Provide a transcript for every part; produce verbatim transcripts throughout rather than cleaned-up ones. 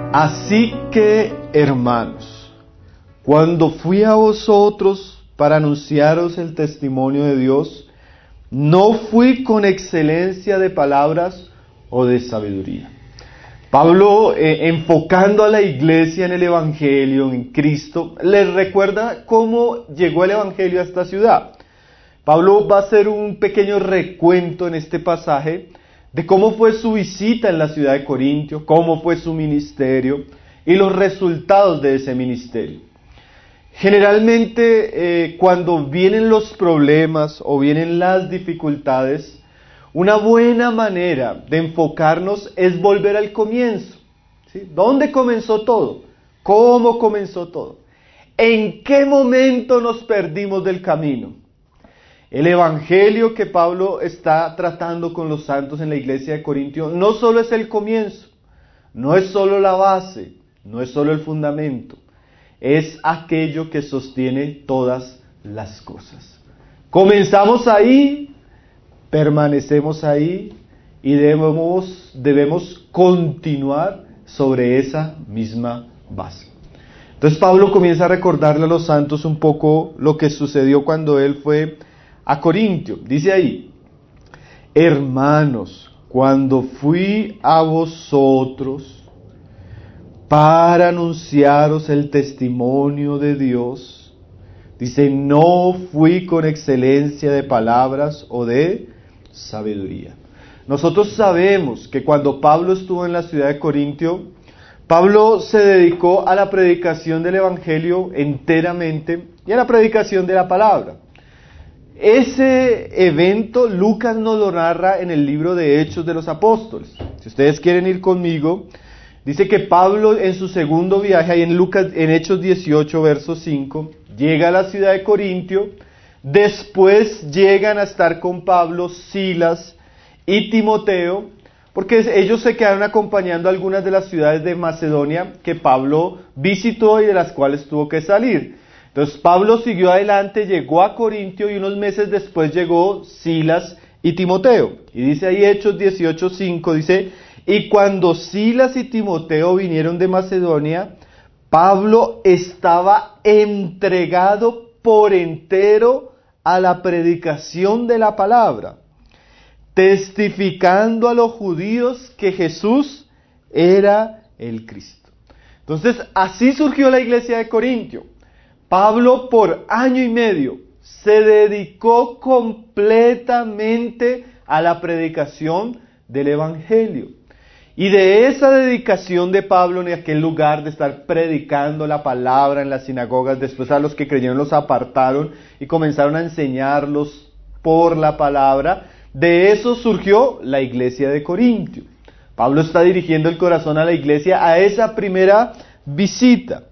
Así que, hermanos, cuando fui a vosotros para anunciaros el testimonio de Dios, no fui con excelencia de palabras o de sabiduría. Pablo, eh, enfocando a la iglesia en el Evangelio, en Cristo, les recuerda cómo llegó el Evangelio a esta ciudad. Pablo va a hacer un pequeño recuento en este pasaje de cómo fue su visita en la ciudad de Corintio, cómo fue su ministerio y los resultados de ese ministerio. Generalmente, eh, cuando vienen los problemas o vienen las dificultades, una buena manera de enfocarnos es volver al comienzo, ¿sí? ¿Dónde comenzó todo? ¿Cómo comenzó todo? ¿En qué momento nos perdimos del camino? El evangelio que Pablo está tratando con los santos en la iglesia de Corintio no solo es el comienzo, no es solo la base, no es solo el fundamento, es aquello que sostiene todas las cosas. Comenzamos ahí, permanecemos ahí y debemos, debemos continuar sobre esa misma base. Entonces Pablo comienza a recordarle a los santos un poco lo que sucedió cuando él fue a Corintio. Dice ahí: hermanos, cuando fui a vosotros para anunciaros el testimonio de Dios, dice, no fui con excelencia de palabras o de sabiduría. Nosotros sabemos que cuando Pablo estuvo en la ciudad de Corintio, Pablo se dedicó a la predicación del evangelio enteramente y a la predicación de la palabra. Ese evento Lucas nos lo narra en el libro de Hechos de los Apóstoles. Si ustedes quieren ir conmigo, dice que Pablo en su segundo viaje, ahí en Lucas, en Hechos dieciocho, verso cinco, llega a la ciudad de Corintio. Después llegan a estar con Pablo Silas y Timoteo, porque ellos se quedaron acompañando a algunas de las ciudades de Macedonia que Pablo visitó y de las cuales tuvo que salir. Entonces Pablo siguió adelante, llegó a Corintio y unos meses después llegó Silas y Timoteo. Y dice ahí Hechos dieciocho cinco, dice, y cuando Silas y Timoteo vinieron de Macedonia, Pablo estaba entregado por entero a la predicación de la palabra, testificando a los judíos que Jesús era el Cristo. Entonces así surgió la iglesia de Corintio. Pablo por año y medio se dedicó completamente a la predicación del evangelio. Y de esa dedicación de Pablo en aquel lugar de estar predicando la palabra en las sinagogas, después a los que creyeron los apartaron y comenzaron a enseñarlos por la palabra, de eso surgió la iglesia de Corintio. Pablo está dirigiendo el corazón a la iglesia a esa primera visita.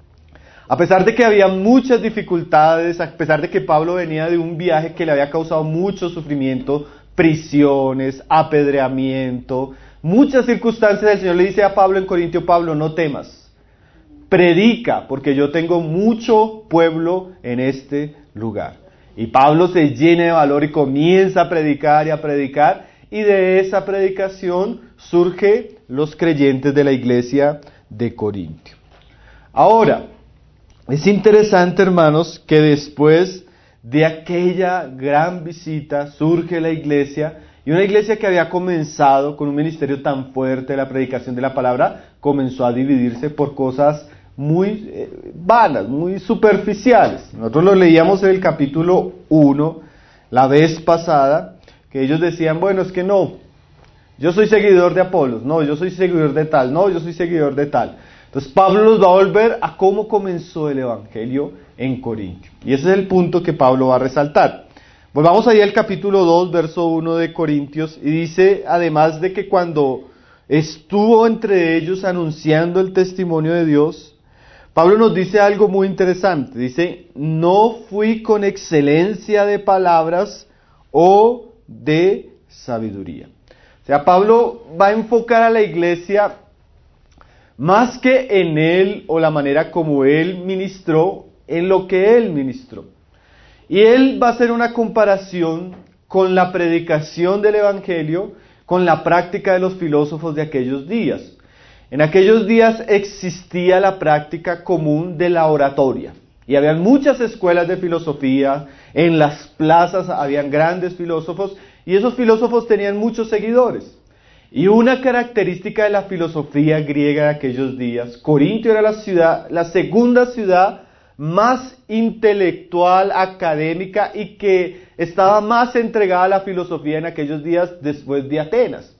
A pesar de que había muchas dificultades, a pesar de que Pablo venía de un viaje que le había causado mucho sufrimiento, prisiones, apedreamiento, muchas circunstancias, el Señor le dice a Pablo en Corintio: Pablo, no temas, predica, porque yo tengo mucho pueblo en este lugar. Y Pablo se llena de valor y comienza a predicar y a predicar, y de esa predicación surgen los creyentes de la iglesia de Corintio. Ahora, es interesante, hermanos, que después de aquella gran visita surge la iglesia, y una iglesia que había comenzado con un ministerio tan fuerte de la predicación de la palabra, comenzó a dividirse por cosas muy eh, vanas, muy superficiales. Nosotros lo leíamos en el capítulo uno, la vez pasada, que ellos decían, bueno, es que no, yo soy seguidor de Apolos, no, yo soy seguidor de tal, no, yo soy seguidor de tal. Entonces Pablo nos va a volver a cómo comenzó el evangelio en Corintio. Y ese es el punto que Pablo va a resaltar. Volvamos ahí al capítulo dos, verso uno de Corintios, y dice, además de que cuando estuvo entre ellos anunciando el testimonio de Dios, Pablo nos dice algo muy interesante. Dice, no fui con excelencia de palabras o de sabiduría. O sea, Pablo va a enfocar a la iglesia más que en él o la manera como él ministró, en lo que él ministró. Y él va a hacer una comparación con la predicación del evangelio, con la práctica de los filósofos de aquellos días. En aquellos días existía la práctica común de la oratoria. Y habían muchas escuelas de filosofía, en las plazas habían grandes filósofos, y esos filósofos tenían muchos seguidores. Y una característica de la filosofía griega de aquellos días, Corintio era la ciudad, la segunda ciudad más intelectual, académica, y que estaba más entregada a la filosofía en aquellos días después de Atenas.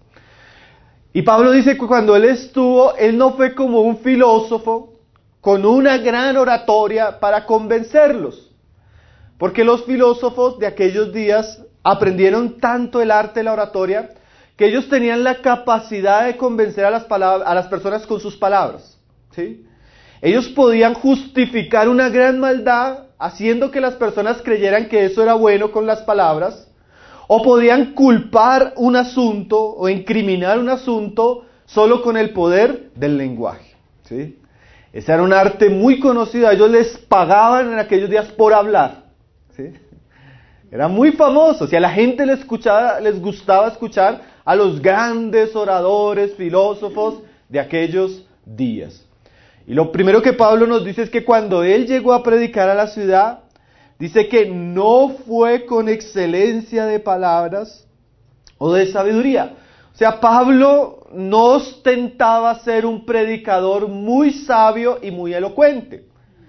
Y Pablo dice que cuando él estuvo, él no fue como un filósofo con una gran oratoria para convencerlos. Porque los filósofos de aquellos días aprendieron tanto el arte de la oratoria que ellos tenían la capacidad de convencer a las, palabras, a las personas con sus palabras, ¿sí? Ellos podían justificar una gran maldad haciendo que las personas creyeran que eso era bueno con las palabras, o podían culpar un asunto o incriminar un asunto solo con el poder del lenguaje, ¿sí? Ese era un arte muy conocido, a ellos les pagaban en aquellos días por hablar, ¿sí? Era muy famoso, si a la gente les, escuchaba, les gustaba escuchar a los grandes oradores, filósofos de aquellos días. Y lo primero que Pablo nos dice es que cuando él llegó a predicar a la ciudad, dice que no fue con excelencia de palabras o de sabiduría. O sea, Pablo no ostentaba ser un predicador muy sabio y muy elocuente.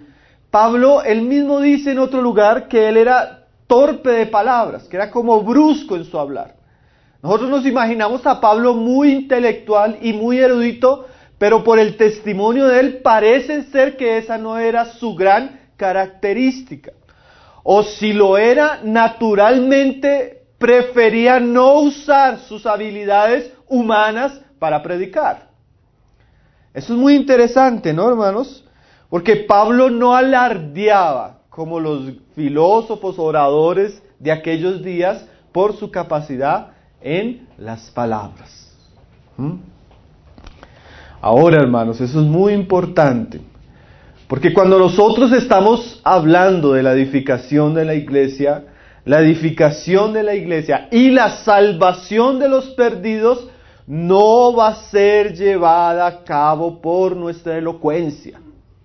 Pablo, él mismo dice en otro lugar que él era torpe de palabras, que era como brusco en su hablar. Nosotros nos imaginamos a Pablo muy intelectual y muy erudito, pero por el testimonio de él parece ser que esa no era su gran característica. O si lo era, naturalmente prefería no usar sus habilidades humanas para predicar. Eso es muy interesante, ¿no, hermanos? Porque Pablo no alardeaba como los filósofos oradores de aquellos días por su capacidad en las palabras. ¿Mm? Ahora, hermanos, eso es muy importante, porque cuando nosotros estamos hablando de la edificación de la iglesia, la edificación de la iglesia y la salvación de los perdidos no va a ser llevada a cabo por nuestra elocuencia,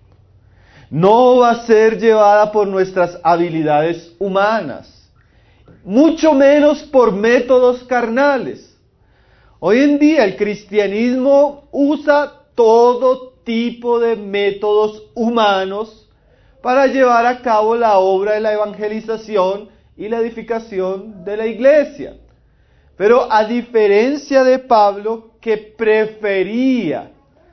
no va a ser llevada por nuestras habilidades humanas, mucho menos por métodos carnales. Hoy en día el cristianismo usa todo tipo de métodos humanos para llevar a cabo la obra de la evangelización y la edificación de la iglesia. Pero a diferencia de Pablo, que prefería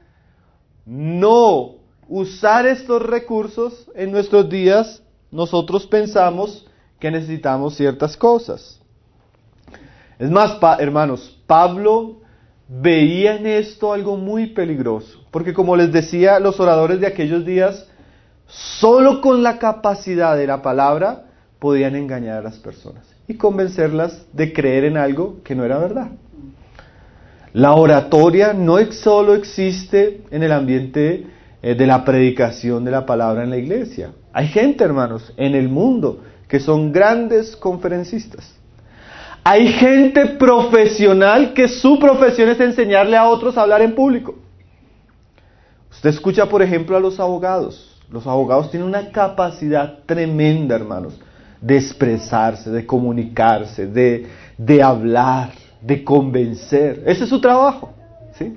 no usar estos recursos en nuestros días, nosotros pensamos que necesitamos ciertas cosas. Es más, pa- hermanos, Pablo veía en esto algo muy peligroso, porque como les decía, los oradores de aquellos días, solo con la capacidad de la palabra, podían engañar a las personas y convencerlas de creer en algo que no era verdad. La oratoria no solo existe en el ambiente eh, de la predicación de la palabra en la iglesia. Hay gente, hermanos, en el mundo que son grandes conferencistas. Hay gente profesional que su profesión es enseñarle a otros a hablar en público. Usted escucha, por ejemplo, a los abogados. Los abogados tienen una capacidad tremenda, hermanos, de expresarse, de comunicarse, de, de hablar, de convencer. Ese es su trabajo, ¿sí?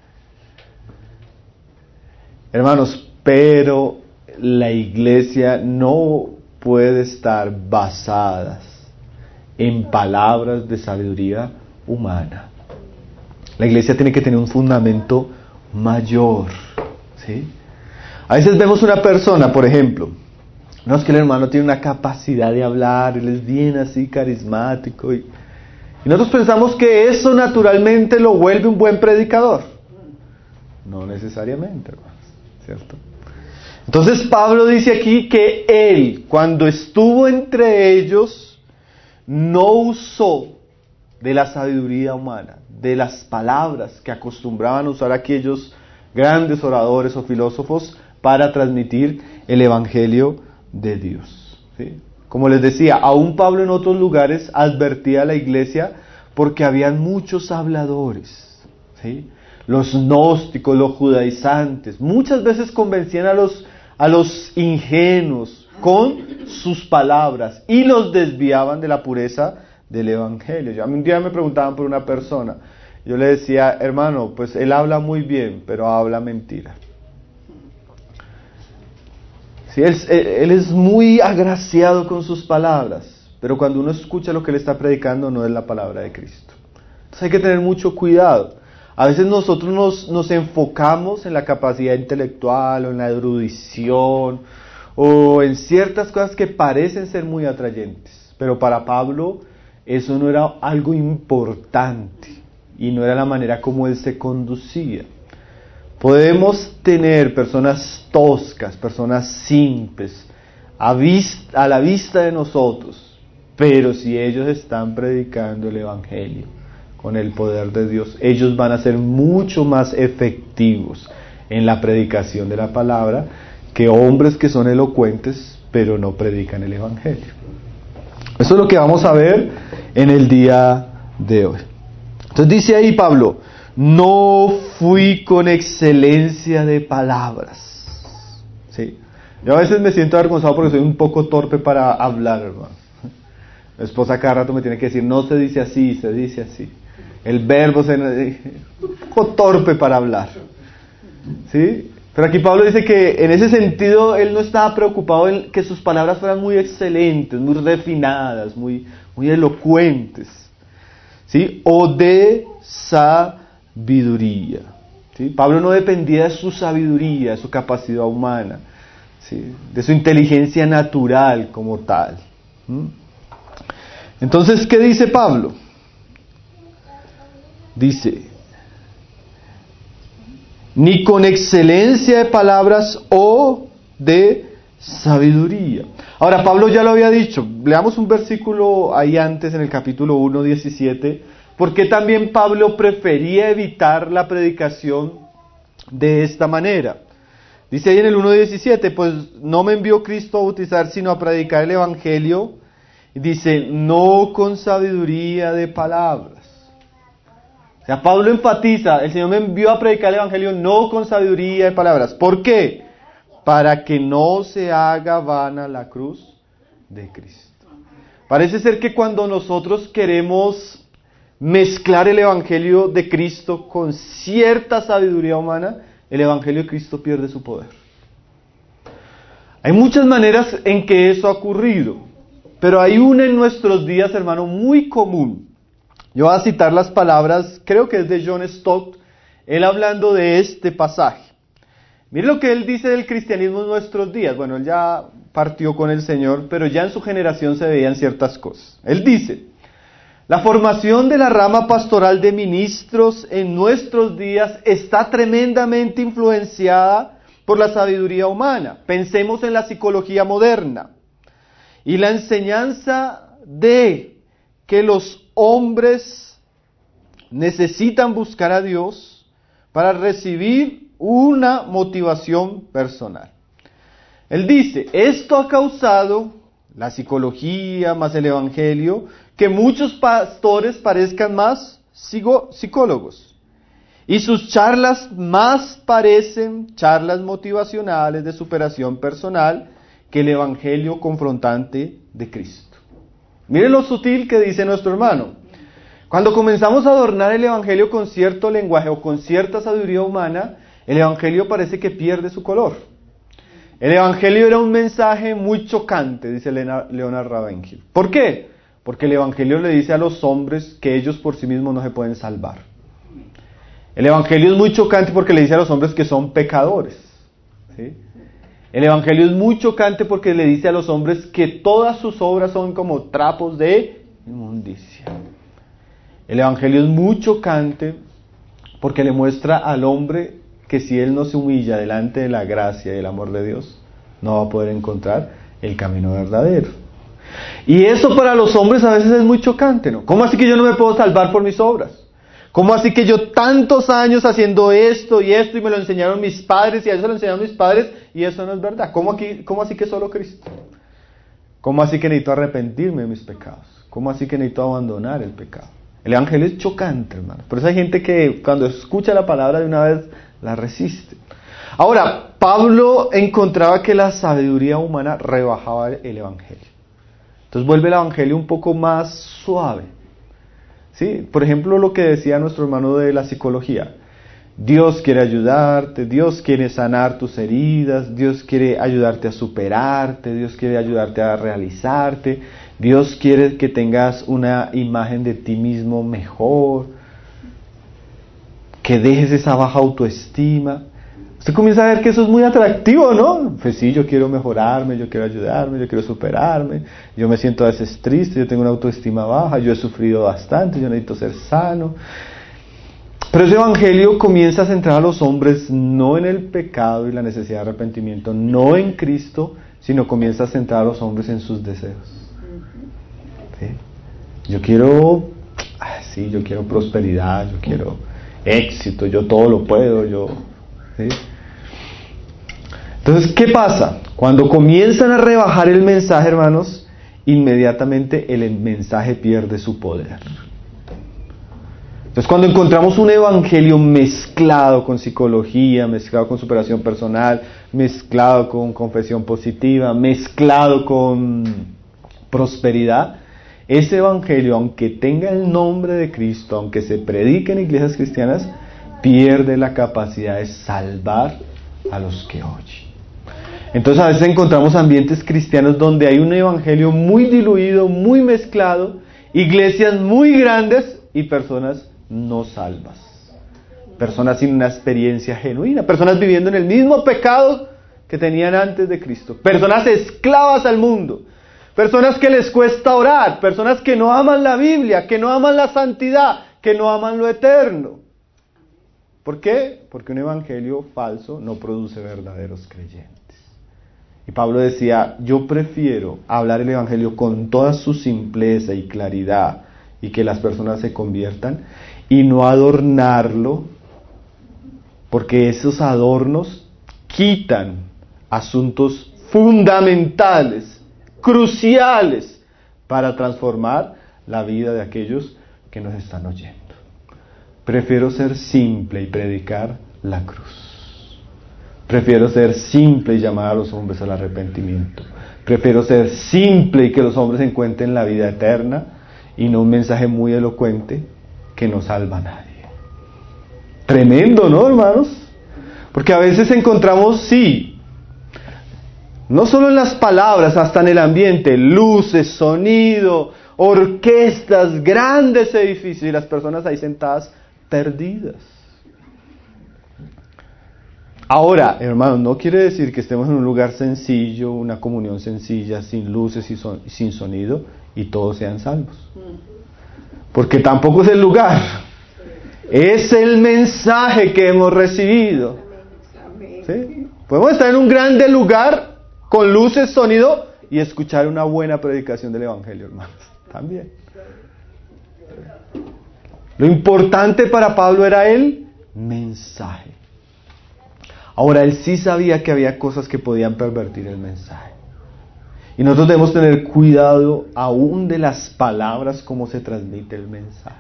Hermanos, pero la iglesia no puede estar basada en palabras de sabiduría humana. La iglesia tiene que tener un fundamento mayor, ¿sí? A veces vemos una persona, por ejemplo, no es que el hermano tiene una capacidad de hablar, él es bien así carismático, y, y nosotros pensamos que eso naturalmente lo vuelve un buen predicador. No necesariamente, hermanos, ¿cierto? Entonces Pablo dice aquí que él, cuando estuvo entre ellos, no usó de la sabiduría humana, de las palabras que acostumbraban a usar aquellos grandes oradores o filósofos para transmitir el evangelio de Dios, ¿sí? Como les decía, aún Pablo en otros lugares advertía a la iglesia porque habían muchos habladores, ¿sí? los gnósticos, los judaizantes, muchas veces convencían a los, a los ingenuos con sus palabras y los desviaban de la pureza del Evangelio. Yo, a mí un día me preguntaban por una persona, yo le decía, hermano, pues él habla muy bien, pero habla mentira. Sí, él, él es muy agraciado con sus palabras, pero cuando uno escucha lo que él está predicando no es la palabra de Cristo. Entonces hay que tener mucho cuidado. A veces nosotros nos, nos enfocamos en la capacidad intelectual o en la erudición o en ciertas cosas que parecen ser muy atrayentes, pero para Pablo eso no era algo importante y no era la manera como él se conducía. Podemos tener personas toscas, personas simples, a, vista, a la vista de nosotros, pero si ellos están predicando el Evangelio con el poder de Dios, ellos van a ser mucho más efectivos en la predicación de la palabra que hombres que son elocuentes, pero no predican el Evangelio. Eso es lo que vamos a ver en el día de hoy. Entonces dice ahí Pablo, no fui con excelencia de palabras. ¿Sí? Yo a veces me siento avergonzado porque soy un poco torpe para hablar, hermano. Mi esposa cada rato me tiene que decir, no se dice así, se dice así. El verbo se... un poco torpe para hablar. ¿Sí? Pero aquí Pablo dice que en ese sentido él no estaba preocupado en que sus palabras fueran muy excelentes, muy refinadas, muy, muy elocuentes. ¿Sí? O de sabiduría. ¿Sí? Pablo no dependía de su sabiduría, de su capacidad humana, ¿sí? De su inteligencia natural como tal. ¿Mm? Entonces, ¿qué dice Pablo? Dice, ni con excelencia de palabras o de sabiduría. Ahora, Pablo ya lo había dicho, leamos un versículo ahí antes en el capítulo uno, diecisiete, porque también Pablo prefería evitar la predicación de esta manera. Dice ahí en el uno diecisiete, pues no me envió Cristo a bautizar, sino a predicar el Evangelio. Dice, no con sabiduría de palabras. O sea, Pablo enfatiza, el Señor me envió a predicar el Evangelio no con sabiduría de palabras. ¿Por qué? Para que no se haga vana la cruz de Cristo. Parece ser que cuando nosotros queremos mezclar el Evangelio de Cristo con cierta sabiduría humana, el Evangelio de Cristo pierde su poder. Hay muchas maneras en que eso ha ocurrido, pero hay una en nuestros días, hermano, muy común. Yo voy a citar las palabras, creo que es de John Stott, él hablando de este pasaje. Mire lo que él dice del cristianismo en nuestros días. Bueno, él ya partió con el Señor, pero ya en su generación se veían ciertas cosas. Él dice, la formación de la rama pastoral de ministros en nuestros días está tremendamente influenciada por la sabiduría humana. Pensemos en la psicología moderna y la enseñanza de que los hombres necesitan buscar a Dios para recibir una motivación personal. Él dice, esto ha causado, la psicología más el evangelio, que muchos pastores parezcan más psicólogos y sus charlas más parecen charlas motivacionales de superación personal que el evangelio confrontante de Cristo. Miren lo sutil que dice nuestro hermano. Cuando comenzamos a adornar el evangelio con cierto lenguaje o con cierta sabiduría humana, el evangelio parece que pierde su color. El evangelio era un mensaje muy chocante, dice Leonard Ravenhill. ¿Por qué? Porque el evangelio le dice a los hombres que ellos por sí mismos no se pueden salvar. El evangelio es muy chocante porque le dice a los hombres que son pecadores, ¿sí? El evangelio es muy chocante porque le dice a los hombres que todas sus obras son como trapos de inmundicia. El evangelio es muy chocante porque le muestra al hombre que si él no se humilla delante de la gracia y el amor de Dios, no va a poder encontrar el camino verdadero. Y eso para los hombres a veces es muy chocante, ¿no? ¿Cómo así que yo no me puedo salvar por mis obras? ¿Cómo así que yo tantos años haciendo esto y esto y me lo enseñaron mis padres y a eso lo enseñaron mis padres y eso no es verdad? ¿Cómo, aquí, cómo así que solo Cristo? ¿Cómo así que necesito arrepentirme de mis pecados? ¿Cómo así que necesito abandonar el pecado? El evangelio es chocante, hermano. Por eso hay gente que cuando escucha la palabra de una vez la resiste. Ahora, Pablo encontraba que la sabiduría humana rebajaba el evangelio. Entonces vuelve el evangelio un poco más suave. ¿Sí? Por ejemplo, lo que decía nuestro hermano de la psicología. Dios quiere ayudarte, Dios quiere sanar tus heridas, Dios quiere ayudarte a superarte, Dios quiere ayudarte a realizarte, Dios quiere que tengas una imagen de ti mismo mejor, que dejes esa baja autoestima. Usted comienza a ver que eso es muy atractivo, ¿no? Pues sí, yo quiero mejorarme, yo quiero ayudarme, yo quiero superarme, yo me siento a veces triste, yo tengo una autoestima baja, yo he sufrido bastante, yo necesito ser sano. Pero ese evangelio comienza a centrar a los hombres no en el pecado y la necesidad de arrepentimiento, no en Cristo, sino comienza a centrar a los hombres en sus deseos. ¿Sí? Yo quiero, ah, sí, yo quiero prosperidad, yo quiero éxito, yo todo lo puedo, yo... ¿sí? Entonces, ¿qué pasa? Cuando comienzan a rebajar el mensaje, hermanos, inmediatamente el mensaje pierde su poder. Entonces, cuando encontramos un evangelio mezclado con psicología, mezclado con superación personal, mezclado con confesión positiva, mezclado con prosperidad, ese evangelio, aunque tenga el nombre de Cristo, aunque se predique en iglesias cristianas, pierde la capacidad de salvar a los que oyen. Entonces, a veces encontramos ambientes cristianos donde hay un evangelio muy diluido, muy mezclado, iglesias muy grandes y personas no salvas, personas sin una experiencia genuina, personas viviendo en el mismo pecado que tenían antes de Cristo, personas esclavas al mundo, personas que les cuesta orar, personas que no aman la Biblia, que no aman la santidad, que no aman lo eterno. ¿Por qué? Porque un evangelio falso no produce verdaderos creyentes. Y Pablo decía, yo prefiero hablar el evangelio con toda su simpleza y claridad y que las personas se conviertan, y no adornarlo, porque esos adornos quitan asuntos fundamentales, cruciales, para transformar la vida de aquellos que nos están oyendo. Prefiero ser simple y predicar la cruz. Prefiero ser simple y llamar a los hombres al arrepentimiento. Prefiero ser simple y que los hombres encuentren la vida eterna, y no un mensaje muy elocuente que no salva a nadie. Tremendo, ¿no, hermanos? Porque a veces encontramos, sí, no solo en las palabras, hasta en el ambiente, luces, sonido, orquestas, grandes edificios, y las personas ahí sentadas perdidas. Ahora, hermanos, no quiere decir que estemos en un lugar sencillo, una comunión sencilla, sin luces y son, sin sonido, y todos sean salvos. Porque tampoco es el lugar, es el mensaje que hemos recibido. ¿Sí? Podemos estar en un grande lugar, con luces, sonido, y escuchar una buena predicación del evangelio, hermanos, también. Lo importante para Pablo era el mensaje. Ahora, él sí sabía que había cosas que podían pervertir el mensaje. Y nosotros debemos tener cuidado aún de las palabras, cómo se transmite el mensaje.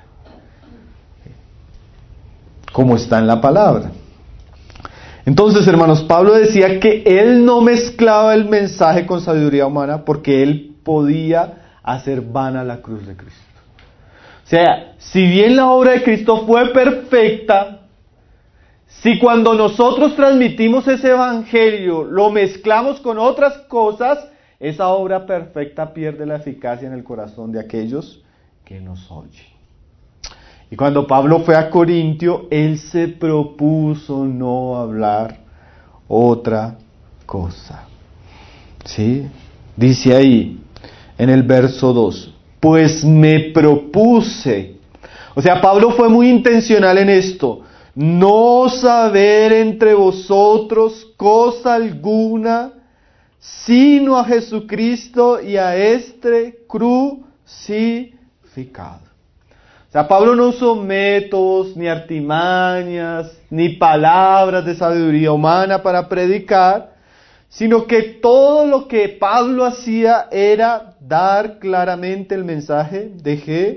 Como está en la palabra. Entonces, hermanos, Pablo decía que él no mezclaba el mensaje con sabiduría humana porque él podía hacer vana la cruz de Cristo. O sea, si bien la obra de Cristo fue perfecta, si cuando nosotros transmitimos ese evangelio lo mezclamos con otras cosas, esa obra perfecta pierde la eficacia en el corazón de aquellos que nos oyen. Y cuando Pablo fue a Corintio, él se propuso no hablar otra cosa. ¿Sí? Dice ahí, en el verso dos, pues me propuse. O sea, Pablo fue muy intencional en esto. No saber entre vosotros cosa alguna, sino a Jesucristo y a este crucificado. O sea, Pablo no usó métodos, ni artimañas, ni palabras de sabiduría humana para predicar, sino que todo lo que Pablo hacía era dar claramente el mensaje de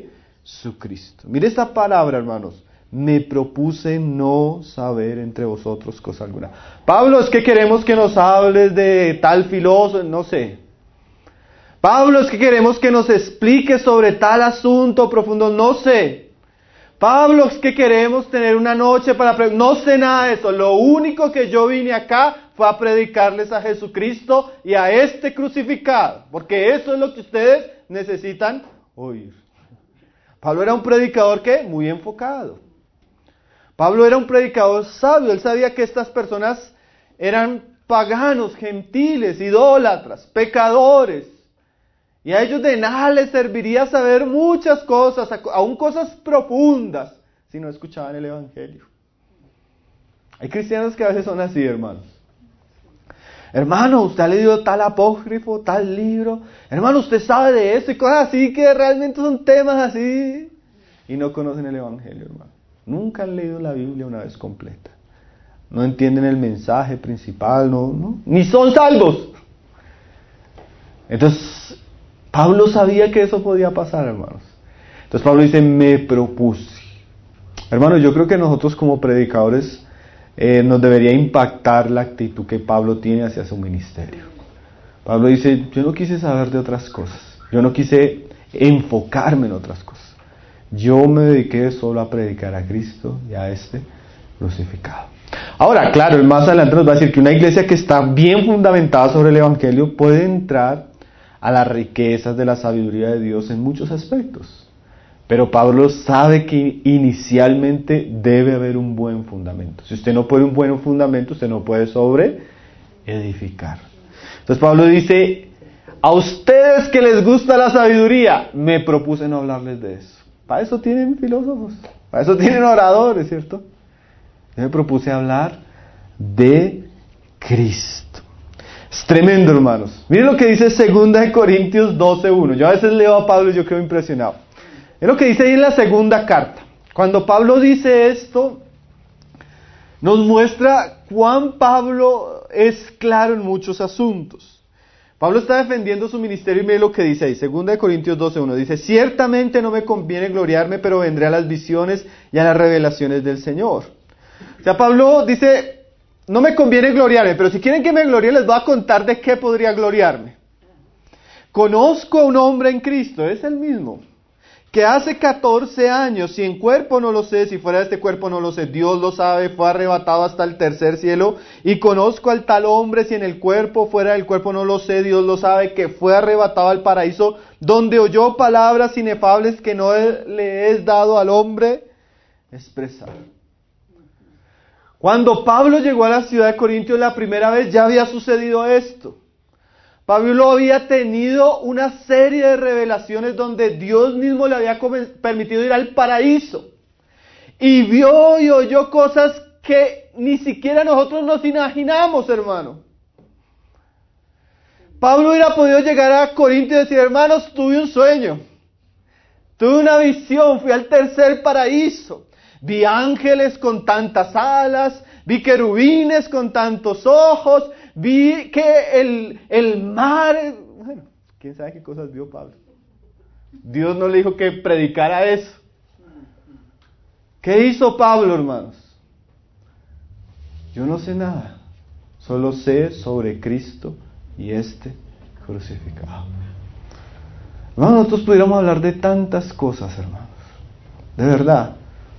su Cristo. Mire esta palabra, hermanos. Me propuse no saber entre vosotros cosa alguna. Pablo, es que queremos que nos hables de tal filósofo, no sé. Pablo, es que queremos que nos explique sobre tal asunto profundo, no sé. Pablo, es que queremos tener una noche para... Pre- no sé nada de eso. Lo único que yo vine acá fue a predicarles a Jesucristo y a este crucificado. Porque eso es lo que ustedes necesitan oír. Pablo era un predicador, ¿qué? Muy enfocado. Pablo era un predicador sabio. Él sabía que estas personas eran paganos, gentiles, idólatras, pecadores. Y a ellos de nada les serviría saber muchas cosas, aún cosas profundas, si no escuchaban el Evangelio. Hay cristianos que a veces son así, hermanos. Hermano, usted ha leído tal apócrifo, tal libro. Hermano, usted sabe de eso y cosas así que realmente son temas así. Y no conocen el Evangelio, hermano. Nunca han leído la Biblia una vez completa. No entienden el mensaje principal, no, no, ni son salvos. Entonces, Pablo sabía que eso podía pasar, hermanos. Entonces Pablo dice, me propuse. Hermanos, yo creo que nosotros como predicadores eh, nos debería impactar la actitud que Pablo tiene hacia su ministerio. Pablo dice, yo no quise saber de otras cosas. Yo no quise enfocarme en otras cosas. Yo me dediqué solo a predicar a Cristo y a este crucificado. Ahora, claro, él más adelante nos va a decir que una iglesia que está bien fundamentada sobre el Evangelio puede entrar a las riquezas de la sabiduría de Dios en muchos aspectos. Pero Pablo sabe que inicialmente debe haber un buen fundamento. Si usted no pone un buen fundamento, usted no puede sobre edificar. Entonces Pablo dice, a ustedes que les gusta la sabiduría, me propuse no hablarles de eso. Para eso tienen filósofos, para eso tienen oradores, ¿cierto? Yo me propuse hablar de Cristo. Es tremendo, hermanos. Miren lo que dice segunda de Corintios doce uno. Yo a veces leo a Pablo y yo quedo impresionado. Es lo que dice ahí en la segunda carta. Cuando Pablo dice esto, nos muestra cuán Pablo es claro en muchos asuntos. Pablo está defendiendo su ministerio y mire lo que dice ahí, segunda de Corintios doce uno, dice, ciertamente no me conviene gloriarme, pero vendré a las visiones y a las revelaciones del Señor. O sea, Pablo dice, no me conviene gloriarme, pero si quieren que me glorie, les voy a contar de qué podría gloriarme. Conozco a un hombre en Cristo, es el mismo, que hace catorce años, si en cuerpo no lo sé, si fuera de este cuerpo no lo sé, Dios lo sabe, fue arrebatado hasta el tercer cielo, y conozco al tal hombre, si en el cuerpo, fuera del cuerpo no lo sé, Dios lo sabe, que fue arrebatado al paraíso, donde oyó palabras inefables que no le es dado al hombre expresar. Cuando Pablo llegó a la ciudad de Corintios la primera vez, ya había sucedido esto. Pablo había tenido una serie de revelaciones donde Dios mismo le había permitido ir al paraíso. Y vio y oyó cosas que ni siquiera nosotros nos imaginamos, hermano. Pablo hubiera podido llegar a Corinto y decir, hermanos, tuve un sueño. Tuve una visión, fui al tercer paraíso. Vi ángeles con tantas alas, vi querubines con tantos ojos, vi que el, el mar... Bueno, quién sabe qué cosas vio Pablo. Dios no le dijo que predicara eso. ¿Qué hizo Pablo, hermanos? Yo no sé nada. Solo sé sobre Cristo y este crucificado. Hermanos, nosotros pudiéramos hablar de tantas cosas, hermanos. De verdad.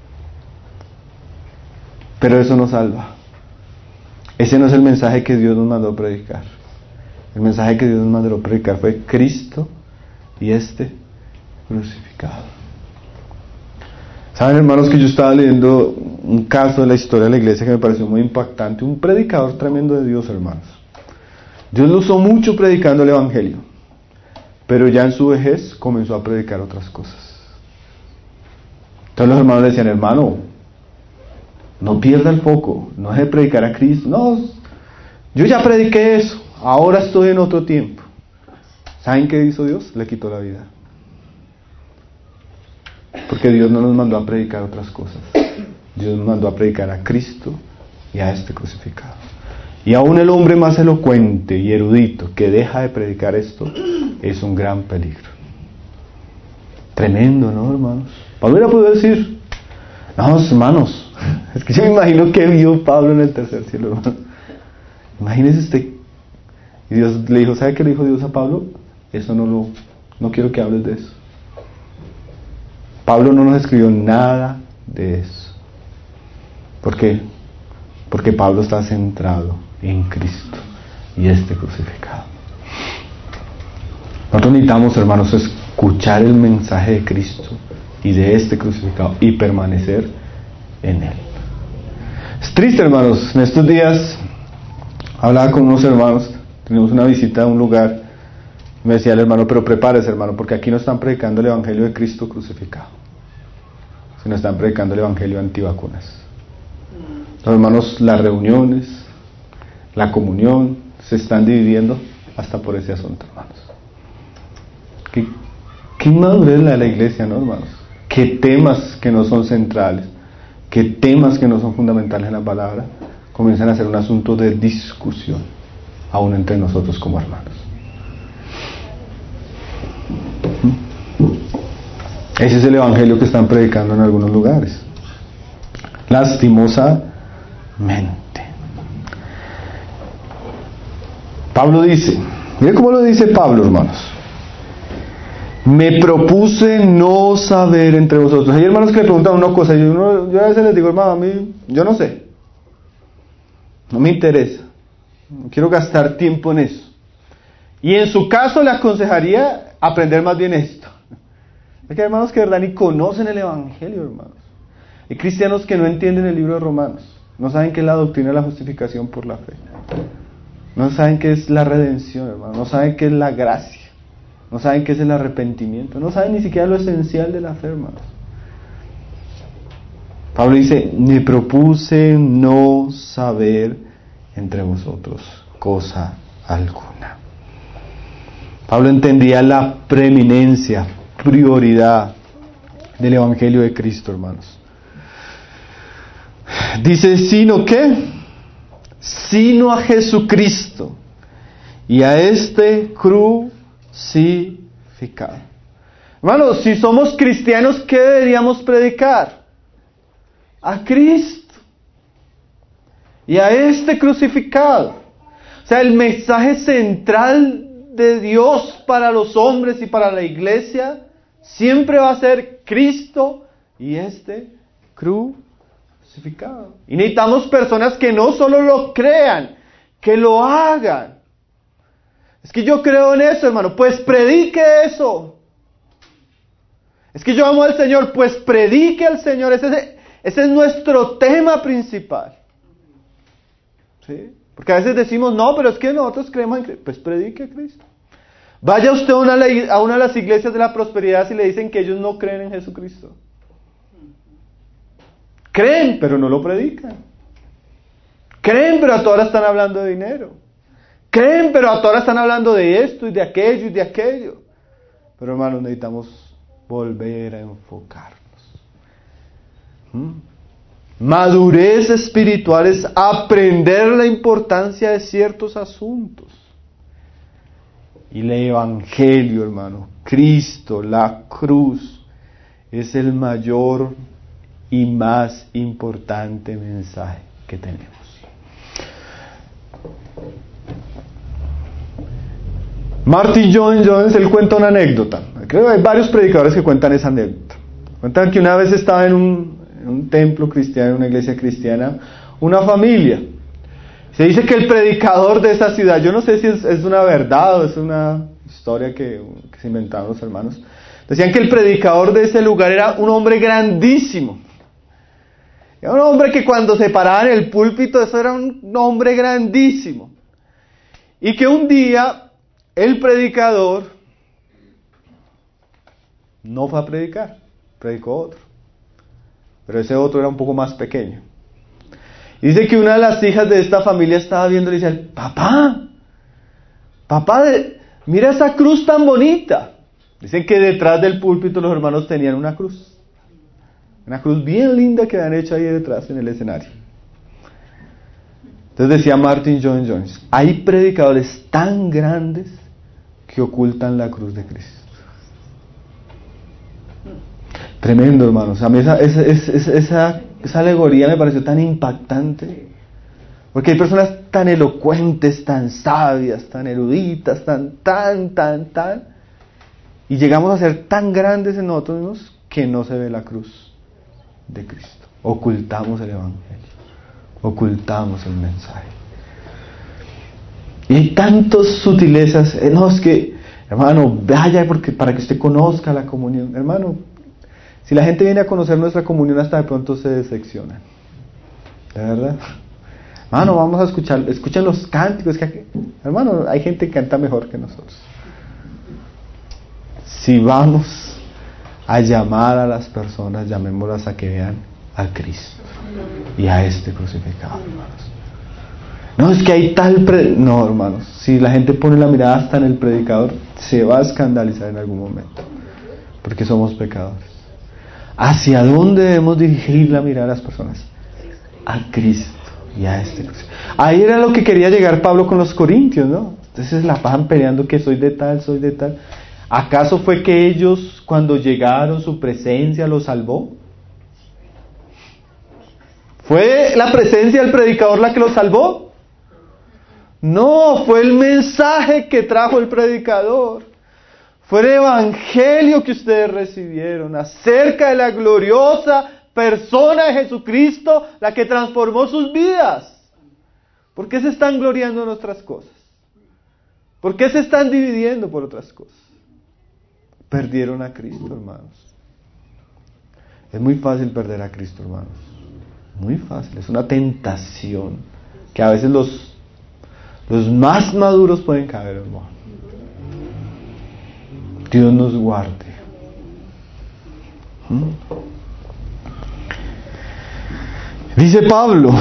Pero eso no salva. Ese no es el mensaje que Dios nos mandó a predicar. El mensaje que Dios nos mandó a predicar fue Cristo y este crucificado. Saben, hermanos, que yo estaba leyendo un caso de la historia de la iglesia que me pareció muy impactante. Un predicador tremendo de Dios, hermanos. Dios lo usó mucho predicando el Evangelio, pero ya en su vejez comenzó a predicar otras cosas. Entonces los hermanos le decían, hermano, no pierda el foco, no deje de predicar a Cristo. No, yo ya prediqué eso, ahora estoy en otro tiempo. ¿Saben qué hizo Dios? Le quitó la vida. Porque Dios no nos mandó a predicar otras cosas. Dios nos mandó a predicar a Cristo y a este crucificado. Y aún el hombre más elocuente y erudito que deja de predicar esto es un gran peligro. Tremendo, ¿no, hermanos? Pablo hubiera podido decir, no, hermanos, es que yo me imagino que vio Pablo en el tercer cielo, hermano. Imagínese usted. Y Dios le dijo, ¿sabe qué le dijo Dios a Pablo? Eso no lo, no quiero que hables de eso. Pablo no nos escribió nada de eso. ¿Por qué? Porque Pablo está centrado en Cristo y este crucificado. Nosotros necesitamos, hermanos, escuchar el mensaje de Cristo y de este crucificado y permanecer en él. Es triste, hermanos. En estos días hablaba con unos hermanos, tenemos una visita a un lugar, me decía el hermano, pero prepárese, hermano, porque aquí no están predicando el evangelio de Cristo crucificado, sino están predicando el evangelio antivacunas. Los hermanos, las reuniones, la comunión, se están dividiendo hasta por ese asunto, hermanos. ¿Qué, qué inmadurez la de la iglesia, no, hermanos? ¿Qué temas que no son centrales, qué temas que no son fundamentales en la palabra, comienzan a ser un asunto de discusión, aún entre nosotros como hermanos? Ese es el evangelio que están predicando en algunos lugares, lastimosamente. Pablo dice, mire cómo lo dice Pablo, hermanos: me propuse no saber entre vosotros. Hay hermanos que le preguntan una cosa, y yo, yo a veces les digo, hermano, a mí, yo no sé, no me interesa, no quiero gastar tiempo en eso. Y en su caso le aconsejaría aprender más bien esto. Es que hay hermanos que de verdad ni conocen el evangelio, hermanos. Hay cristianos que no entienden el libro de Romanos, no saben qué es la doctrina de la justificación por la fe, no saben qué es la redención, hermanos, no saben qué es la gracia, no saben qué es el arrepentimiento, no saben ni siquiera lo esencial de la fe, hermanos. Pablo dice, me propuse no saber entre vosotros cosa alguna. Pablo entendía la preeminencia, prioridad del evangelio de Cristo, hermanos. Dice, sino que, sino a Jesucristo y a este crucificado. Hermanos, si somos cristianos, ¿qué deberíamos predicar? A Cristo y a este crucificado. O sea, el mensaje central de Dios para los hombres y para la iglesia siempre va a ser Cristo y este crucificado. Y necesitamos personas que no solo lo crean, que lo hagan. Es que yo creo en eso, hermano, pues predique eso. Es que yo amo al Señor, pues predique al Señor. Ese, ese es nuestro tema principal. ¿Sí? Porque a veces decimos, no, pero es que nosotros creemos en Cristo. Pues predique a Cristo. Vaya usted a una, a una de las iglesias de la prosperidad si le dicen que ellos no creen en Jesucristo. Creen, pero no lo predican. Creen, pero a todas están hablando de dinero. Creen, pero a todas están hablando de esto y de aquello y de aquello. Pero hermanos, necesitamos volver a enfocarnos. ¿Mm? Madurez espiritual es aprender la importancia de ciertos asuntos. Y el evangelio, hermano, Cristo, la cruz, es el mayor y más importante mensaje que tenemos. Martin Lloyd Jones, él cuenta una anécdota. Creo que hay varios predicadores que cuentan esa anécdota. Cuentan que una vez estaba en un, en un templo cristiano, en una iglesia cristiana, una familia. Se dice que el predicador de esa ciudad, yo no sé si es, es una verdad o es una historia que, que se inventaron los hermanos, decían que el predicador de ese lugar era un hombre grandísimo. Era un hombre que cuando se paraba en el púlpito, eso era un hombre grandísimo. Y que un día el predicador no fue a predicar, predicó otro. Pero ese otro era un poco más pequeño. Dice que una de las hijas de esta familia estaba viendo y le decía, papá, papá, mira esa cruz tan bonita. Dicen que detrás del púlpito los hermanos tenían una cruz. Una cruz bien linda que han hecho ahí detrás en el escenario. Entonces decía Martin Lloyd Jones, hay predicadores tan grandes que ocultan la cruz de Cristo. Tremendo, hermanos. A mí esa, esa, esa, esa, esa alegoría me pareció tan impactante. Porque hay personas tan elocuentes, tan sabias, tan eruditas, tan, tan, tan, tan. Y llegamos a ser tan grandes en nosotros mismos que no se ve la cruz de Cristo. Ocultamos el Evangelio. Ocultamos el mensaje. Y hay tantas sutilezas. Eh, no, es que, hermano, vaya porque, para que usted conozca la comunión. Hermano, si la gente viene a conocer nuestra comunión, hasta de pronto se decepcionan. ¿De verdad? Hermano, vamos a escuchar, escuchen los cánticos. Que, hermano, hay gente que canta mejor que nosotros. Si vamos a llamar a las personas, llamémoslas a que vean a Cristo y a este crucificado, hermanos. No, es que hay tal... Pre... No, hermanos, si la gente pone la mirada hasta en el predicador, se va a escandalizar en algún momento, porque somos pecadores. ¿Hacia dónde debemos dirigir la mirada a las personas? A Cristo y a este crucificado. Ahí era lo que quería llegar Pablo con los corintios, ¿no? Entonces la pasan peleando que soy de tal, soy de tal. ¿Acaso fue que ellos, cuando llegaron, su presencia los salvó? ¿Fue la presencia del predicador la que los salvó? No, fue el mensaje que trajo el predicador. Fue el evangelio que ustedes recibieron acerca de la gloriosa persona de Jesucristo, la que transformó sus vidas. ¿Por qué se están gloriando en otras cosas? ¿Por qué se están dividiendo por otras cosas? Perdieron a Cristo, hermanos. Es muy fácil perder a Cristo, hermanos. Muy fácil. Es una tentación que a veces los, los más maduros pueden caer, hermano. Dios nos guarde. ¿Mm? Dice Pablo: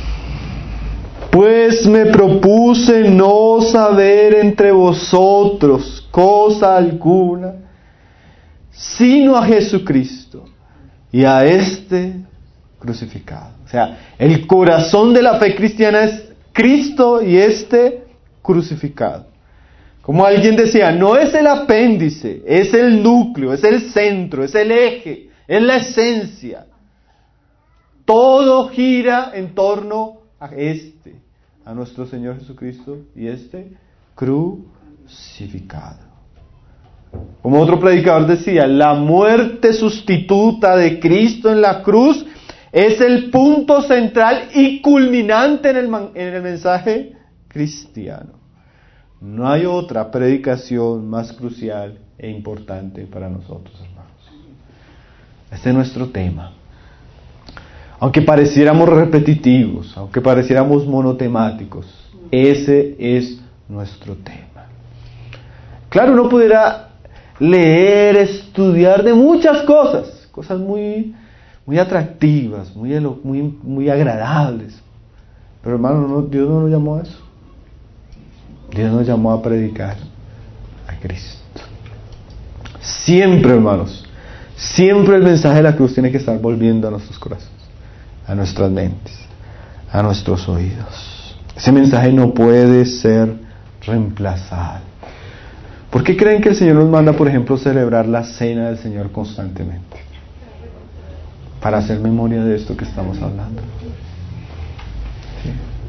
pues me propuse no saber entre vosotros cosa alguna, sino a Jesucristo y a este crucificado. O sea, el corazón de la fe cristiana es Cristo y este crucificado. Como alguien decía, no es el apéndice, es el núcleo, es el centro, es el eje, es la esencia. Todo gira en torno a este, a nuestro Señor Jesucristo y este crucificado. Como otro predicador decía, la muerte sustituta de Cristo en la cruz es el punto central y culminante en el, man, en el mensaje cristiano. No hay otra predicación más crucial e importante para nosotros, hermanos. Este es nuestro tema. Aunque pareciéramos repetitivos, aunque pareciéramos monotemáticos, ese es nuestro tema. Claro, uno pudiera leer, estudiar de muchas cosas, cosas muy, muy atractivas, muy, muy, muy agradables. Pero hermano, no, Dios no nos llamó a eso. Dios nos llamó a predicar a Cristo. Siempre, hermanos, siempre el mensaje de la cruz tiene que estar volviendo a nuestros corazones, a nuestras mentes, a nuestros oídos. Ese mensaje no puede ser reemplazado. ¿Por qué creen que el Señor nos manda, por ejemplo, celebrar la cena del Señor constantemente? Para hacer memoria de esto que estamos hablando. ¿Sí?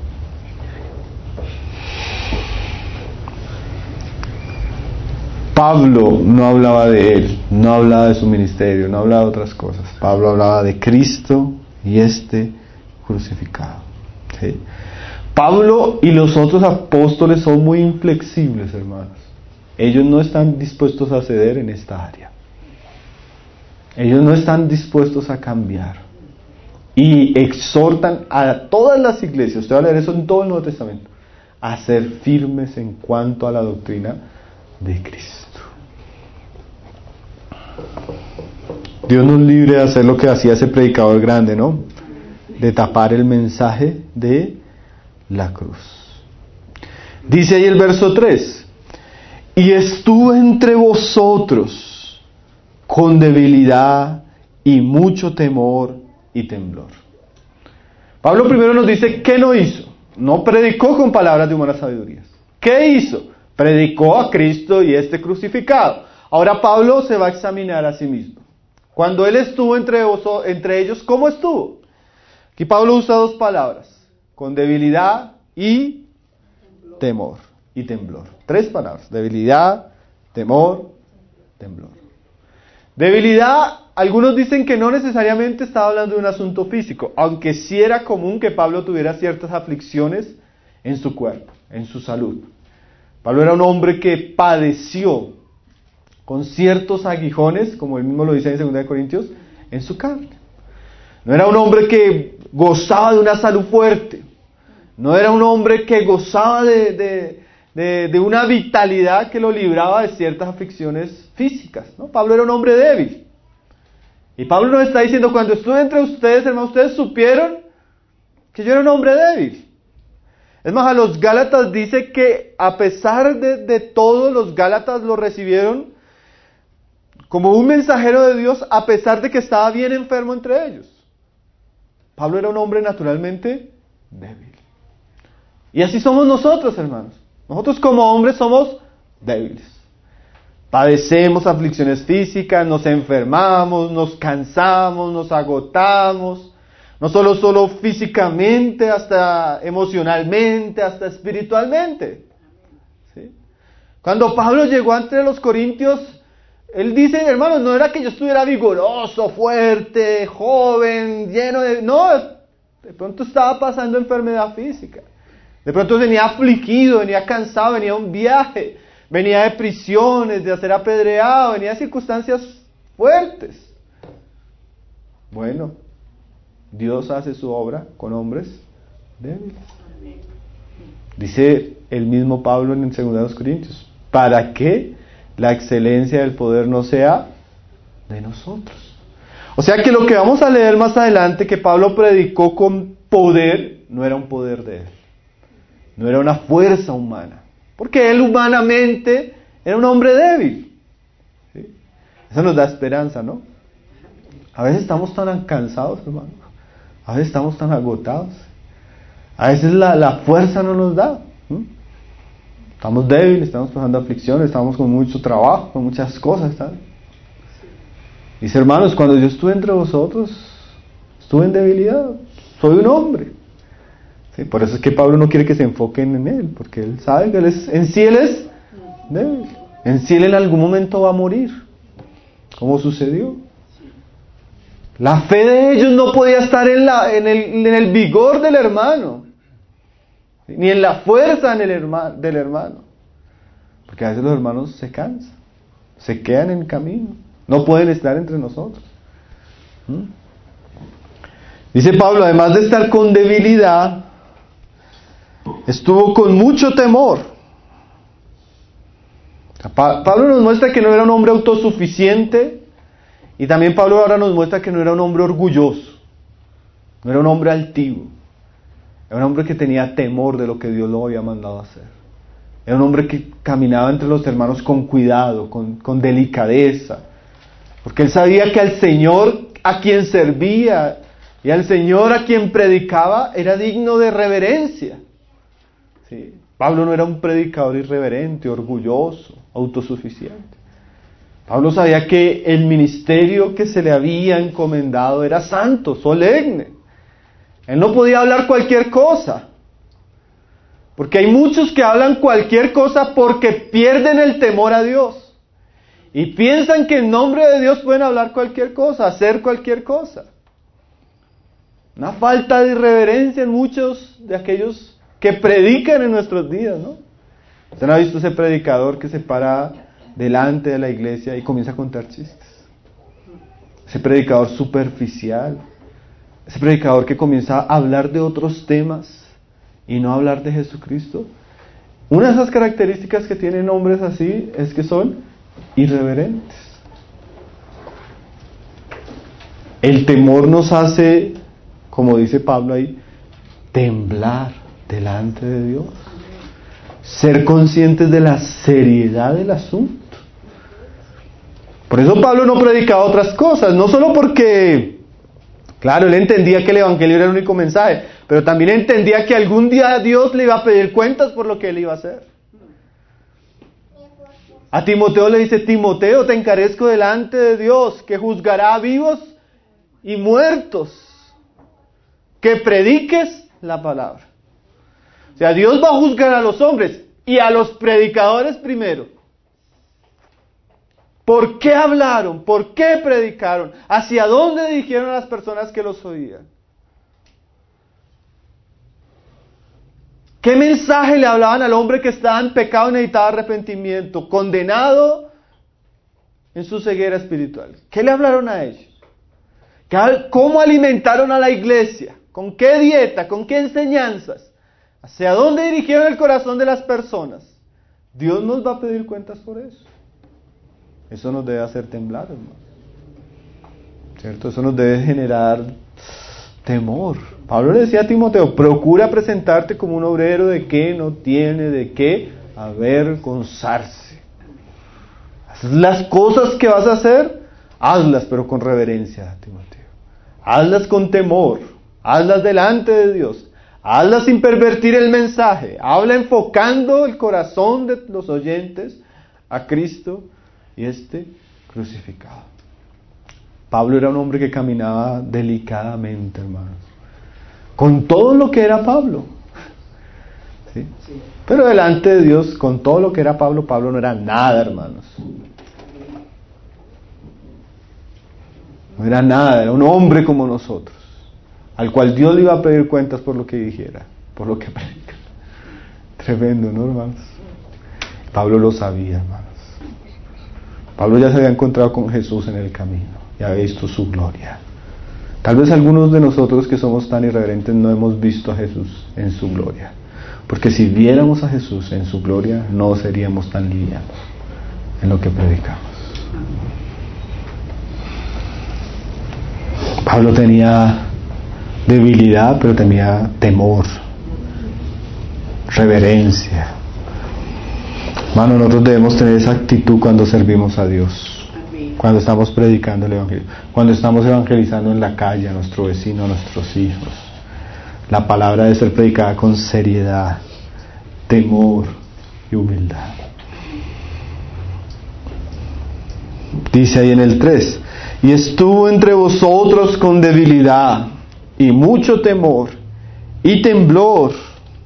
Pablo no hablaba de él, no hablaba de su ministerio, no hablaba de otras cosas. Pablo hablaba de Cristo y este crucificado. ¿Sí? Pablo y los otros apóstoles son muy inflexibles, hermanos. Ellos no están dispuestos a ceder en esta área. Ellos no están dispuestos a cambiar. Y exhortan a todas las iglesias, usted va a leer eso en todo el Nuevo Testamento, a ser firmes en cuanto a la doctrina de Cristo. Dios nos libre de hacer lo que hacía ese predicador grande, ¿no? De tapar el mensaje de la cruz. Dice ahí el verso tres: y estuve entre vosotros con debilidad y mucho temor y temblor. Pablo primero nos dice ¿qué no hizo? No predicó con palabras de humanas sabidurías. ¿Qué hizo? Predicó a Cristo y este crucificado. Ahora Pablo se va a examinar a sí mismo. Cuando Él estuvo entre, vos, entre ellos, ¿cómo estuvo? Aquí Pablo usa dos palabras, con debilidad y temor y temblor. Tres palabras, debilidad, temor, temblor. Debilidad, algunos dicen que no necesariamente estaba hablando de un asunto físico, aunque sí era común que Pablo tuviera ciertas aflicciones en su cuerpo, en su salud. Pablo era un hombre que padeció con ciertos aguijones, como él mismo lo dice en segunda de Corintios, en su carne. No era un hombre que gozaba de una salud fuerte. No era un hombre que gozaba de, de, de, de una vitalidad que lo libraba de ciertas aflicciones físicas, ¿no? Pablo era un hombre débil. Y Pablo nos está diciendo, cuando estuve entre ustedes, hermanos, ustedes supieron que yo era un hombre débil. Es más, a los Gálatas dice que a pesar de, de todo, los Gálatas lo recibieron como un mensajero de Dios, a pesar de que estaba bien enfermo entre ellos. Pablo era un hombre naturalmente débil. Y así somos nosotros, hermanos. Nosotros como hombres somos débiles. Padecemos aflicciones físicas, nos enfermamos, nos cansamos, nos agotamos. No solo, solo físicamente, hasta emocionalmente, hasta espiritualmente. ¿Sí? Cuando Pablo llegó entre los corintios, él dice, hermanos, no era que yo estuviera vigoroso, fuerte, joven, lleno de... No, de pronto estaba pasando enfermedad física. De pronto venía afligido, venía cansado, venía un viaje, venía de prisiones, de ser apedreado, venía de circunstancias fuertes. Bueno, Dios hace su obra con hombres débiles. Dice el mismo Pablo en segunda de Corintios, ¿para qué la excelencia del poder no sea de nosotros? O sea que lo que vamos a leer más adelante, que Pablo predicó con poder, no era un poder de él, no era una fuerza humana, porque él humanamente era un hombre débil. ¿Sí? Eso nos da esperanza, ¿no? A veces estamos tan cansados, hermano, a veces estamos tan agotados, a veces la, la fuerza no nos da. ¿Mm? Estamos débiles, estamos pasando aflicciones, estamos con mucho trabajo, con muchas cosas, ¿sabes? Dice, hermanos, cuando yo estuve entre vosotros, estuve en debilidad, soy un hombre. Sí, por eso es que Pablo no quiere que se enfoquen en él, porque él sabe que él es, en sí él es débil. En sí él en algún momento va a morir, como sucedió. La fe de ellos no podía estar en, la, en, el, en el vigor del hermano, ni en la fuerza en el hermano, del hermano. Porque a veces los hermanos se cansan, se quedan en el camino, no pueden estar entre nosotros. ¿Mm? Dice Pablo, además de estar con debilidad, estuvo con mucho temor. Pablo nos muestra que no era un hombre autosuficiente. Y también Pablo ahora nos muestra que no era un hombre orgulloso, no era un hombre altivo, era un hombre que tenía temor de lo que Dios lo había mandado a hacer. Era un hombre que caminaba entre los hermanos con cuidado, con, con delicadeza, porque él sabía que al Señor a quien servía y al Señor a quien predicaba era digno de reverencia. ¿Sí? Pablo no era un predicador irreverente, orgulloso, autosuficiente. Pablo sabía que el ministerio que se le había encomendado era santo, solemne. Él no podía hablar cualquier cosa. Porque hay muchos que hablan cualquier cosa porque pierden el temor a Dios. Y piensan que en nombre de Dios pueden hablar cualquier cosa, hacer cualquier cosa. Una falta de irreverencia en muchos de aquellos que predican en nuestros días, ¿no? ¿Usted no ha visto ese predicador que se para delante de la iglesia y comienza a contar chistes? Ese predicador superficial, ese predicador que comienza a hablar de otros temas y no a hablar de Jesucristo. Una de esas características que tienen hombres así es que son irreverentes. El temor nos hace, como dice Pablo ahí, temblar delante de Dios, ser conscientes de la seriedad del asunto. Por eso Pablo no predicaba otras cosas, no solo porque, claro, él entendía que el evangelio era el único mensaje, pero también entendía que algún día Dios le iba a pedir cuentas por lo que él iba a hacer. A Timoteo le dice, Timoteo, te encarezco delante de Dios, que juzgará a vivos y muertos, que prediques la palabra. O sea, Dios va a juzgar a los hombres y a los predicadores primero. ¿Por qué hablaron? ¿Por qué predicaron? ¿Hacia dónde dirigieron a las personas que los oían? ¿Qué mensaje le hablaban al hombre que estaba en pecado y necesitaba arrepentimiento, condenado en su ceguera espiritual? ¿Qué le hablaron a ellos? ¿Cómo alimentaron a la iglesia? ¿Con qué dieta? ¿Con qué enseñanzas? ¿Hacia dónde dirigieron el corazón de las personas? Dios nos va a pedir cuentas por eso. Eso nos debe hacer temblar, hermano. ¿Cierto? Eso nos debe generar temor. Pablo le decía a Timoteo, procura presentarte como un obrero de que no tiene de qué avergonzarse. Haz las cosas que vas a hacer, hazlas pero con reverencia, Timoteo. Hazlas con temor, hazlas delante de Dios, hazlas sin pervertir el mensaje, habla enfocando el corazón de los oyentes a Cristo y este crucificado. Pablo era un hombre que caminaba delicadamente, hermanos, con todo lo que era Pablo. ¿Sí? Sí. Pero delante de Dios, con todo lo que era Pablo, Pablo no era nada, hermanos. No era nada, era un hombre como nosotros, al cual Dios le iba a pedir cuentas por lo que dijera, por lo que predica. Tremendo, ¿no, hermanos? Pablo lo sabía, hermanos. Pablo ya se había encontrado con Jesús en el camino, ya había visto su gloria. Tal vez algunos de nosotros que somos tan irreverentes no hemos visto a Jesús en su gloria, porque si viéramos a Jesús en su gloria, no seríamos tan livianos en lo que predicamos. Pablo tenía debilidad, pero tenía temor, reverencia. Hermano, nosotros debemos tener esa actitud cuando servimos a Dios, cuando estamos predicando el Evangelio, cuando estamos evangelizando en la calle a nuestro vecino, a nuestros hijos. La palabra debe ser predicada con seriedad, temor y humildad. Dice ahí en el tres, y estuvo entre vosotros con debilidad y mucho temor y temblor.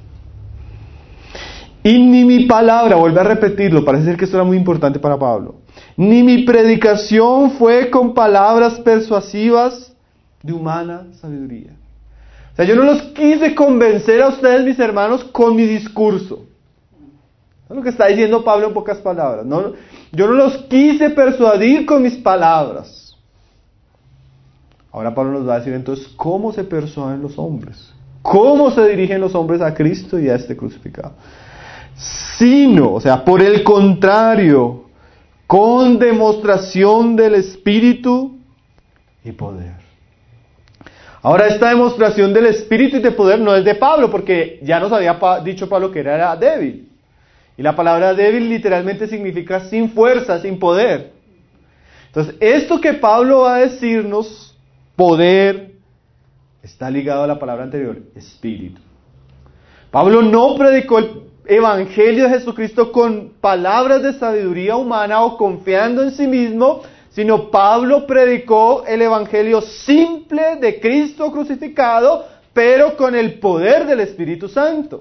Y ni mi palabra, vuelve a repetirlo, parece ser que esto era muy importante para Pablo, ni mi predicación fue con palabras persuasivas de humana sabiduría. O sea, yo no los quise convencer a ustedes, mis hermanos, con mi discurso. Es lo que está diciendo Pablo en pocas palabras. No, yo no los quise persuadir con mis palabras. Ahora Pablo nos va a decir entonces cómo se persuaden los hombres, cómo se dirigen los hombres a Cristo y a este crucificado. Sino, o sea, por el contrario, con demostración del Espíritu y poder. Ahora, esta demostración del Espíritu y de poder no es de Pablo, porque ya nos había dicho Pablo que era débil. Y la palabra débil literalmente significa sin fuerza, sin poder. Entonces, esto que Pablo va a decirnos, poder, está ligado a la palabra anterior, Espíritu. Pablo no predicó el Evangelio de Jesucristo con palabras de sabiduría humana o confiando en sí mismo, sino Pablo predicó el Evangelio simple de Cristo crucificado, pero con el poder del Espíritu Santo.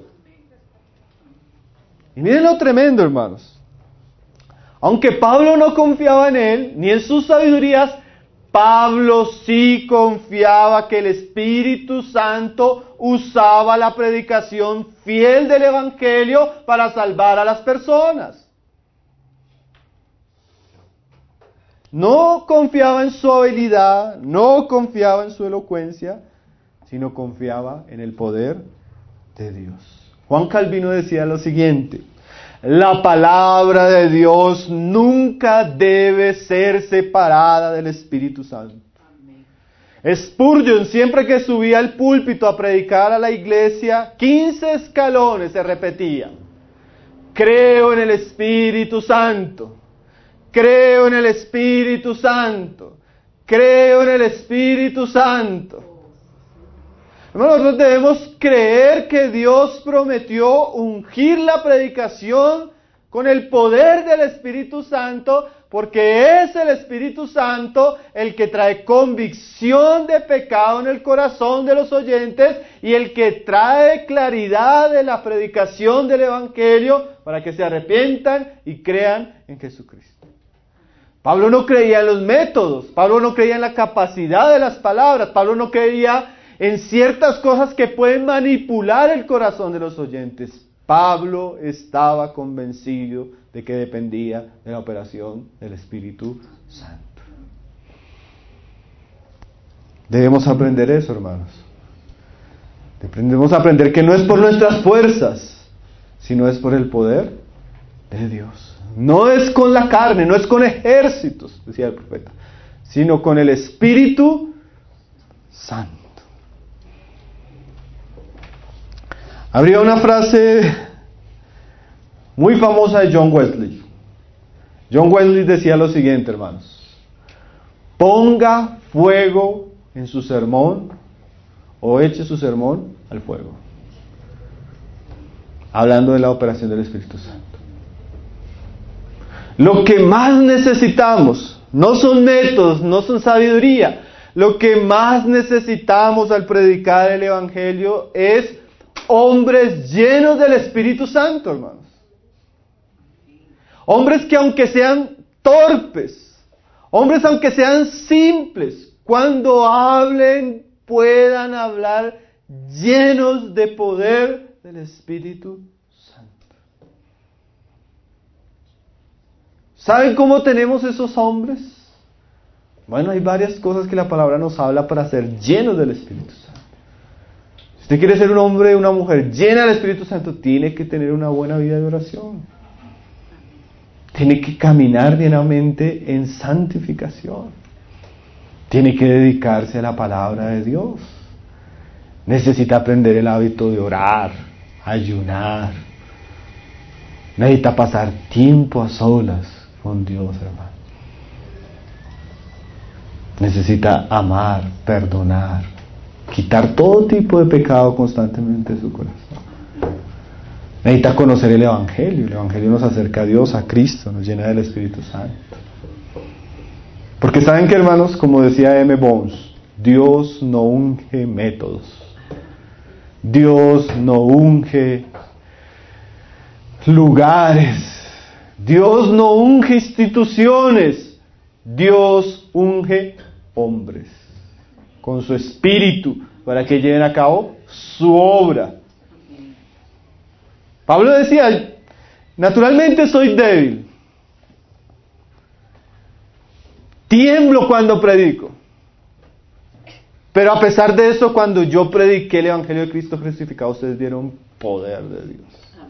Y miren lo tremendo, hermanos. Aunque Pablo no confiaba en él, ni en sus sabidurías, Pablo sí confiaba que el Espíritu Santo usaba la predicación fiel del Evangelio para salvar a las personas. No confiaba en su habilidad, no confiaba en su elocuencia, sino confiaba en el poder de Dios. Juan Calvino decía lo siguiente: la palabra de Dios nunca debe ser separada del Espíritu Santo. Spurgeon, siempre que subía al púlpito a predicar a la iglesia, quince escalones se repetía: creo en el Espíritu Santo, creo en el Espíritu Santo, creo en el Espíritu Santo. Nosotros debemos creer que Dios prometió ungir la predicación con el poder del Espíritu Santo, porque es el Espíritu Santo el que trae convicción de pecado en el corazón de los oyentes y el que trae claridad de la predicación del Evangelio para que se arrepientan y crean en Jesucristo. Pablo no creía en los métodos, Pablo no creía en la capacidad de las palabras, Pablo no creía en ciertas cosas que pueden manipular el corazón de los oyentes. Pablo estaba convencido de que dependía de la operación del Espíritu Santo. Debemos aprender eso, hermanos. Debemos aprender que no es por nuestras fuerzas, sino es por el poder de Dios. No es con la carne, no es con ejércitos, decía el profeta, sino con el Espíritu Santo. Habría una frase muy famosa de John Wesley. John Wesley decía lo siguiente, hermanos: ponga fuego en su sermón o eche su sermón al fuego. Hablando de la operación del Espíritu Santo. Lo que más necesitamos no son métodos, no son sabiduría. Lo que más necesitamos al predicar el Evangelio es hombres llenos del Espíritu Santo, hermanos. Hombres que aunque sean torpes, hombres aunque sean simples, cuando hablen puedan hablar llenos de poder del Espíritu Santo. ¿Saben cómo tenemos esos hombres? Bueno, hay varias cosas que la palabra nos habla para ser llenos del Espíritu Santo. Si usted quiere ser un hombre o una mujer llena del Espíritu Santo, tiene que tener una buena vida de oración. Tiene que caminar diariamente en santificación. Tiene que dedicarse a la palabra de Dios. Necesita aprender el hábito de orar, ayunar. Necesita pasar tiempo a solas con Dios, hermano. Necesita amar, perdonar, quitar todo tipo de pecado constantemente de su corazón. Necesita conocer el Evangelio. El Evangelio nos acerca a Dios, a Cristo, nos llena del Espíritu Santo. Porque saben que, hermanos, como decía M. Bones, Dios no unge métodos. Dios no unge lugares. Dios no unge instituciones. Dios unge hombres con su espíritu para que lleven a cabo su obra. Pablo decía, naturalmente soy débil, tiemblo cuando predico, pero a pesar de eso, cuando yo prediqué el Evangelio de Cristo crucificado, ustedes vieron poder de Dios.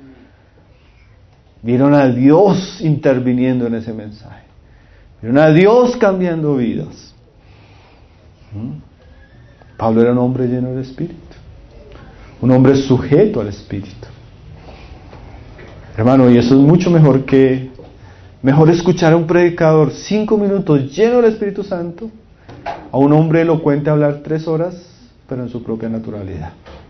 Vieron a Dios interviniendo en ese mensaje. Vieron a Dios cambiando vidas. ¿Mm? Pablo era un hombre lleno del Espíritu. Un hombre sujeto al Espíritu. Hermano, y eso es mucho mejor que... Mejor escuchar a un predicador cinco minutos lleno del Espíritu Santo a un hombre elocuente hablar tres horas, pero en su propia naturalidad.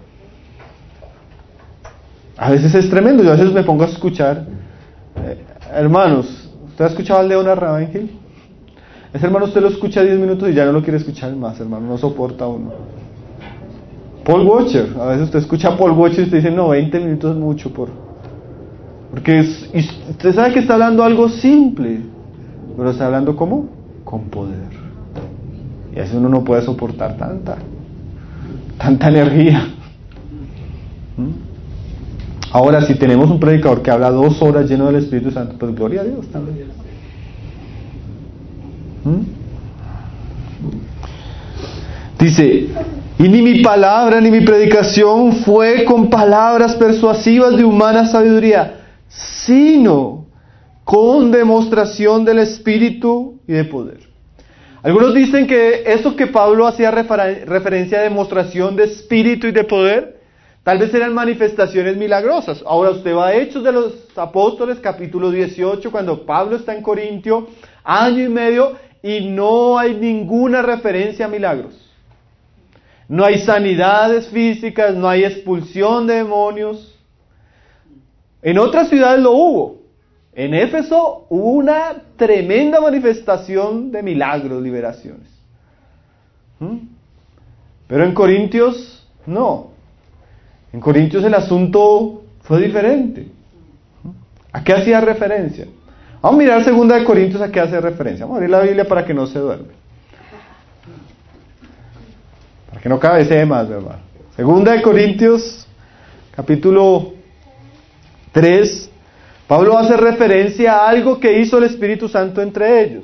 A veces es tremendo. Yo a veces me pongo a escuchar... Eh, hermanos, ¿usted ha escuchado al Leonard Ravenhill? Ese hermano usted lo escucha diez minutos y ya no lo quiere escuchar más, hermano, no soporta a uno. Paul Washer, a veces usted escucha a Paul Washer y usted dice, no, veinte minutos es mucho, por, porque es, y usted sabe que está hablando algo simple, pero está hablando ¿cómo? Con poder. Y a veces uno no puede soportar tanta, tanta energía. ¿Mm? Ahora, si tenemos un predicador que habla dos horas lleno del Espíritu Santo, pues gloria a Dios también. Dice, y ni mi palabra ni mi predicación fue con palabras persuasivas de humana sabiduría, sino con demostración del Espíritu y de poder. Algunos dicen que eso que Pablo hacía refer- referencia a demostración de Espíritu y de poder, tal vez eran manifestaciones milagrosas. Ahora usted va a Hechos de los Apóstoles, capítulo dieciocho, cuando Pablo está en Corintio, año y medio, y no hay ninguna referencia a milagros. No hay sanidades físicas, no hay expulsión de demonios. En otras ciudades lo hubo, En Éfeso hubo una tremenda manifestación de milagros, liberaciones. ¿Mm? Pero en Corintios, no. En Corintios el asunto fue diferente. ¿A qué hacía referencia? Vamos a mirar segunda de Corintios a qué hace referencia. Vamos a abrir la Biblia para que no se duerme. Para que no cabecee más, ¿verdad? Segunda de Corintios, capítulo tres. Pablo hace referencia a algo que hizo el Espíritu Santo entre ellos.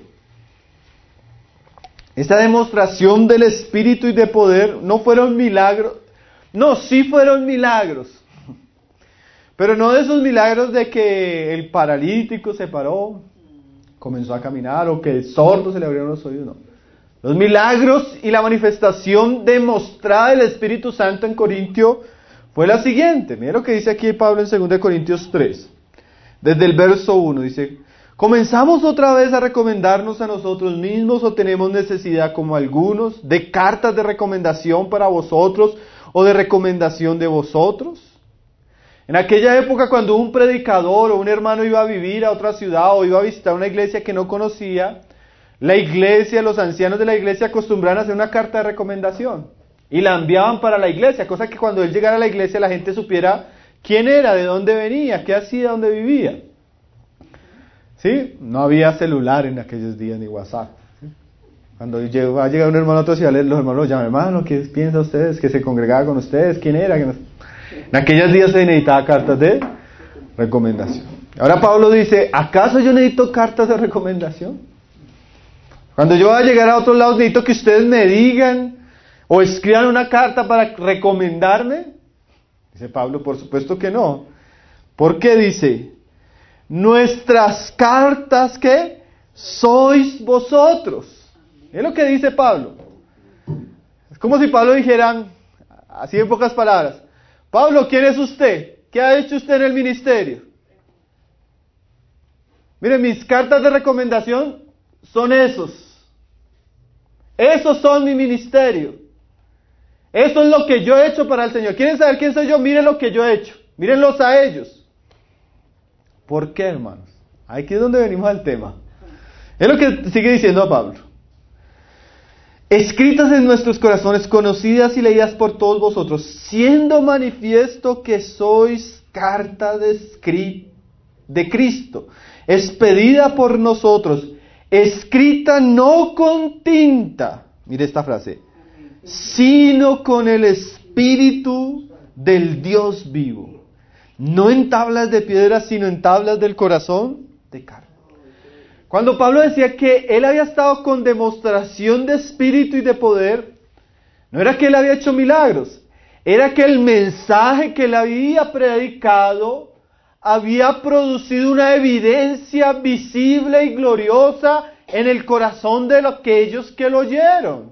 Esta demostración del Espíritu y de poder no fueron milagros. No, sí fueron milagros. Pero no de esos milagros de que el paralítico se paró, comenzó a caminar, o que el sordo se le abrieron los oídos, no. Los milagros y la manifestación demostrada del Espíritu Santo en Corintio fue la siguiente. Mira lo que dice aquí Pablo en segunda de Corintios tres. Desde el verso uno dice: ¿comenzamos otra vez a recomendarnos a nosotros mismos o tenemos necesidad, como algunos, de cartas de recomendación para vosotros o de recomendación de vosotros? En aquella época, cuando un predicador o un hermano iba a vivir a otra ciudad o iba a visitar una iglesia que no conocía, la iglesia, los ancianos de la iglesia acostumbraban a hacer una carta de recomendación y la enviaban para la iglesia, cosa que cuando él llegara a la iglesia la gente supiera quién era, de dónde venía, qué hacía, dónde vivía. ¿Sí? No había celular en aquellos días ni WhatsApp. ¿Sí? Cuando va a llegar un hermano a otra ciudad, los hermanos lo llaman: hermano, ¿qué piensa ustedes? ¿Que se congregaba con ustedes? ¿Quién era? ¿Qué no? En aquellos días se necesitaba cartas de recomendación. Ahora Pablo dice: ¿acaso yo necesito cartas de recomendación? Cuando yo voy a llegar a otros lados, necesito que ustedes me digan o escriban una carta para recomendarme. Dice Pablo: por supuesto que no. ¿Por qué? Dice: nuestras cartas, ¿qué? Sois vosotros. Es lo que dice Pablo. Es como si Pablo dijera, así en pocas palabras: Pablo, ¿quién es usted? ¿Qué ha hecho usted en el ministerio? Mire, mis cartas de recomendación son esos. Esos son mi ministerio. Eso es lo que yo he hecho para el Señor. ¿Quieren saber quién soy yo? Miren lo que yo he hecho. Mírenlos a ellos. ¿Por qué, hermanos? Aquí es donde venimos al tema. Es lo que sigue diciendo Pablo. Escritas en nuestros corazones, conocidas y leídas por todos vosotros, siendo manifiesto que sois carta de, escri- de Cristo, expedida por nosotros, escrita no con tinta, mire esta frase, sino con el Espíritu del Dios vivo, no en tablas de piedra, sino en tablas del corazón de carne. Cuando Pablo decía que él había estado con demostración de espíritu y de poder, no era que él había hecho milagros, era que el mensaje que él había predicado había producido una evidencia visible y gloriosa en el corazón de aquellos que lo oyeron.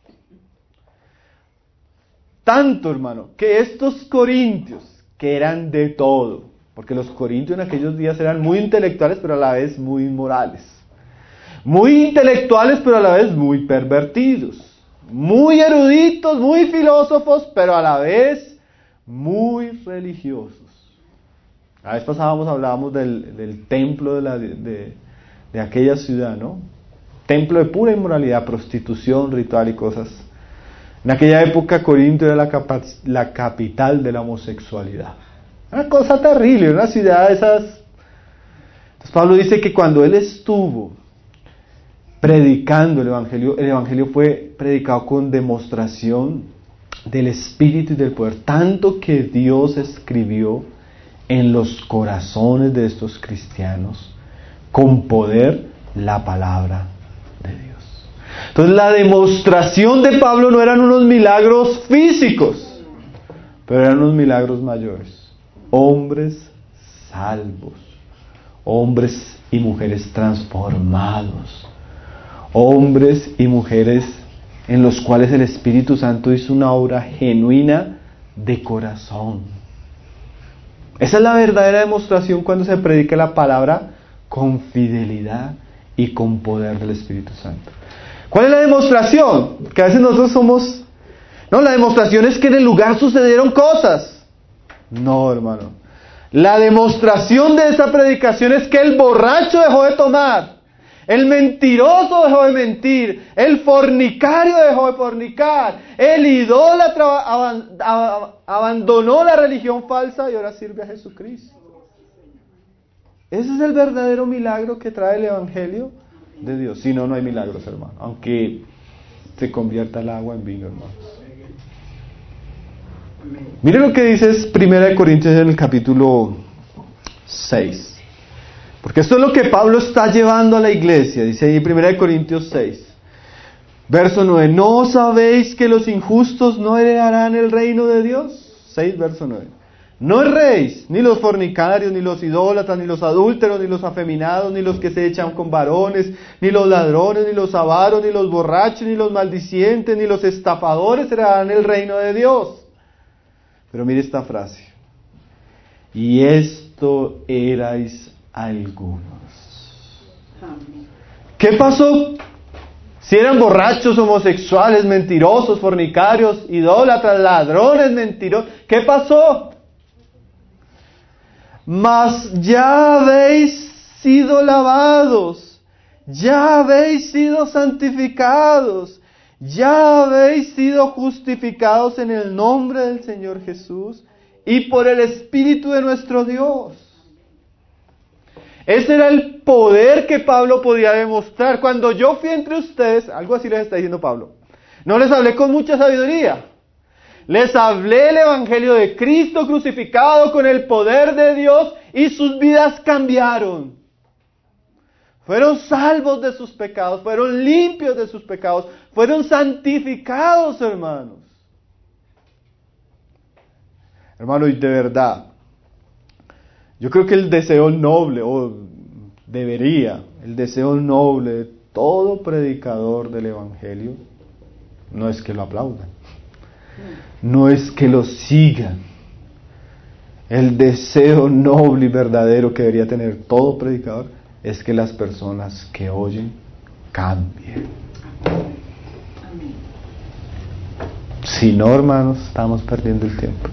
Tanto, hermano, que estos corintios, que eran de todo, porque los corintios en aquellos días eran muy intelectuales, pero a la vez muy inmorales. Muy intelectuales, pero a la vez muy pervertidos. Muy eruditos, muy filósofos, pero a la vez muy religiosos. La vez pasada hablábamos del, del templo de, la, de, de aquella ciudad, ¿no? Templo de pura inmoralidad, prostitución, ritual y cosas. En aquella época Corinto era la, capa, la capital de la homosexualidad. Una cosa terrible, una ciudad de esas. Entonces Pablo dice que cuando él estuvo predicando el evangelio, el evangelio fue predicado con demostración del espíritu y del poder, tanto que Dios escribió en los corazones de estos cristianos con poder la palabra de Dios. Entonces la demostración de Pablo no eran unos milagros físicos, pero eran unos milagros mayores. Hombres salvos, hombres y mujeres transformados, hombres y mujeres en los cuales el Espíritu Santo hizo una obra genuina de corazón. Esa es la verdadera demostración cuando se predica la palabra con fidelidad y con poder del Espíritu Santo. ¿Cuál es la demostración? Que a veces nosotros somos... No, la demostración es que en el lugar sucedieron cosas. No, hermano. La demostración de esa predicación es que el borracho dejó de tomar, el mentiroso dejó de mentir, el fornicario dejó de fornicar, el idólatra aban- ab- abandonó la religión falsa y ahora sirve a Jesucristo. Ese es el verdadero milagro que trae el Evangelio de Dios. Si no, no hay milagros, hermano. Aunque se convierta el agua en vino, hermanos. Mire lo que dice Primera de Corintios en el capítulo seis. Porque esto es lo que Pablo está llevando a la iglesia. Dice ahí Primera de Corintios seis. Verso nueve. ¿No sabéis que los injustos no heredarán el reino de Dios? seis, verso nueve. No erréis, ni los fornicarios, ni los idólatras, ni los adúlteros, ni los afeminados, ni los que se echan con varones, ni los ladrones, ni los avaros, ni los borrachos, ni los maldicientes, ni los estafadores heredarán el reino de Dios. Pero mire esta frase. Y esto erais algunos. ¿Qué pasó? Si eran borrachos, homosexuales, mentirosos, fornicarios, idólatras, ladrones, mentirosos, ¿qué pasó? Mas ya habéis sido lavados, ya habéis sido santificados, ya habéis sido justificados en el nombre del Señor Jesús y por el Espíritu de nuestro Dios. Ese era el poder que Pablo podía demostrar. Cuando yo fui entre ustedes, algo así les está diciendo Pablo, no les hablé con mucha sabiduría. Les hablé el Evangelio de Cristo crucificado con el poder de Dios y sus vidas cambiaron. Fueron salvos de sus pecados, fueron limpios de sus pecados, fueron santificados, hermanos. Hermano, y de verdad, yo creo que el deseo noble, o debería, el deseo noble de todo predicador del Evangelio, no es que lo aplaudan. No es que lo sigan. El deseo noble y verdadero que debería tener todo predicador es que las personas que oyen cambien. Si no, hermanos, estamos perdiendo el tiempo.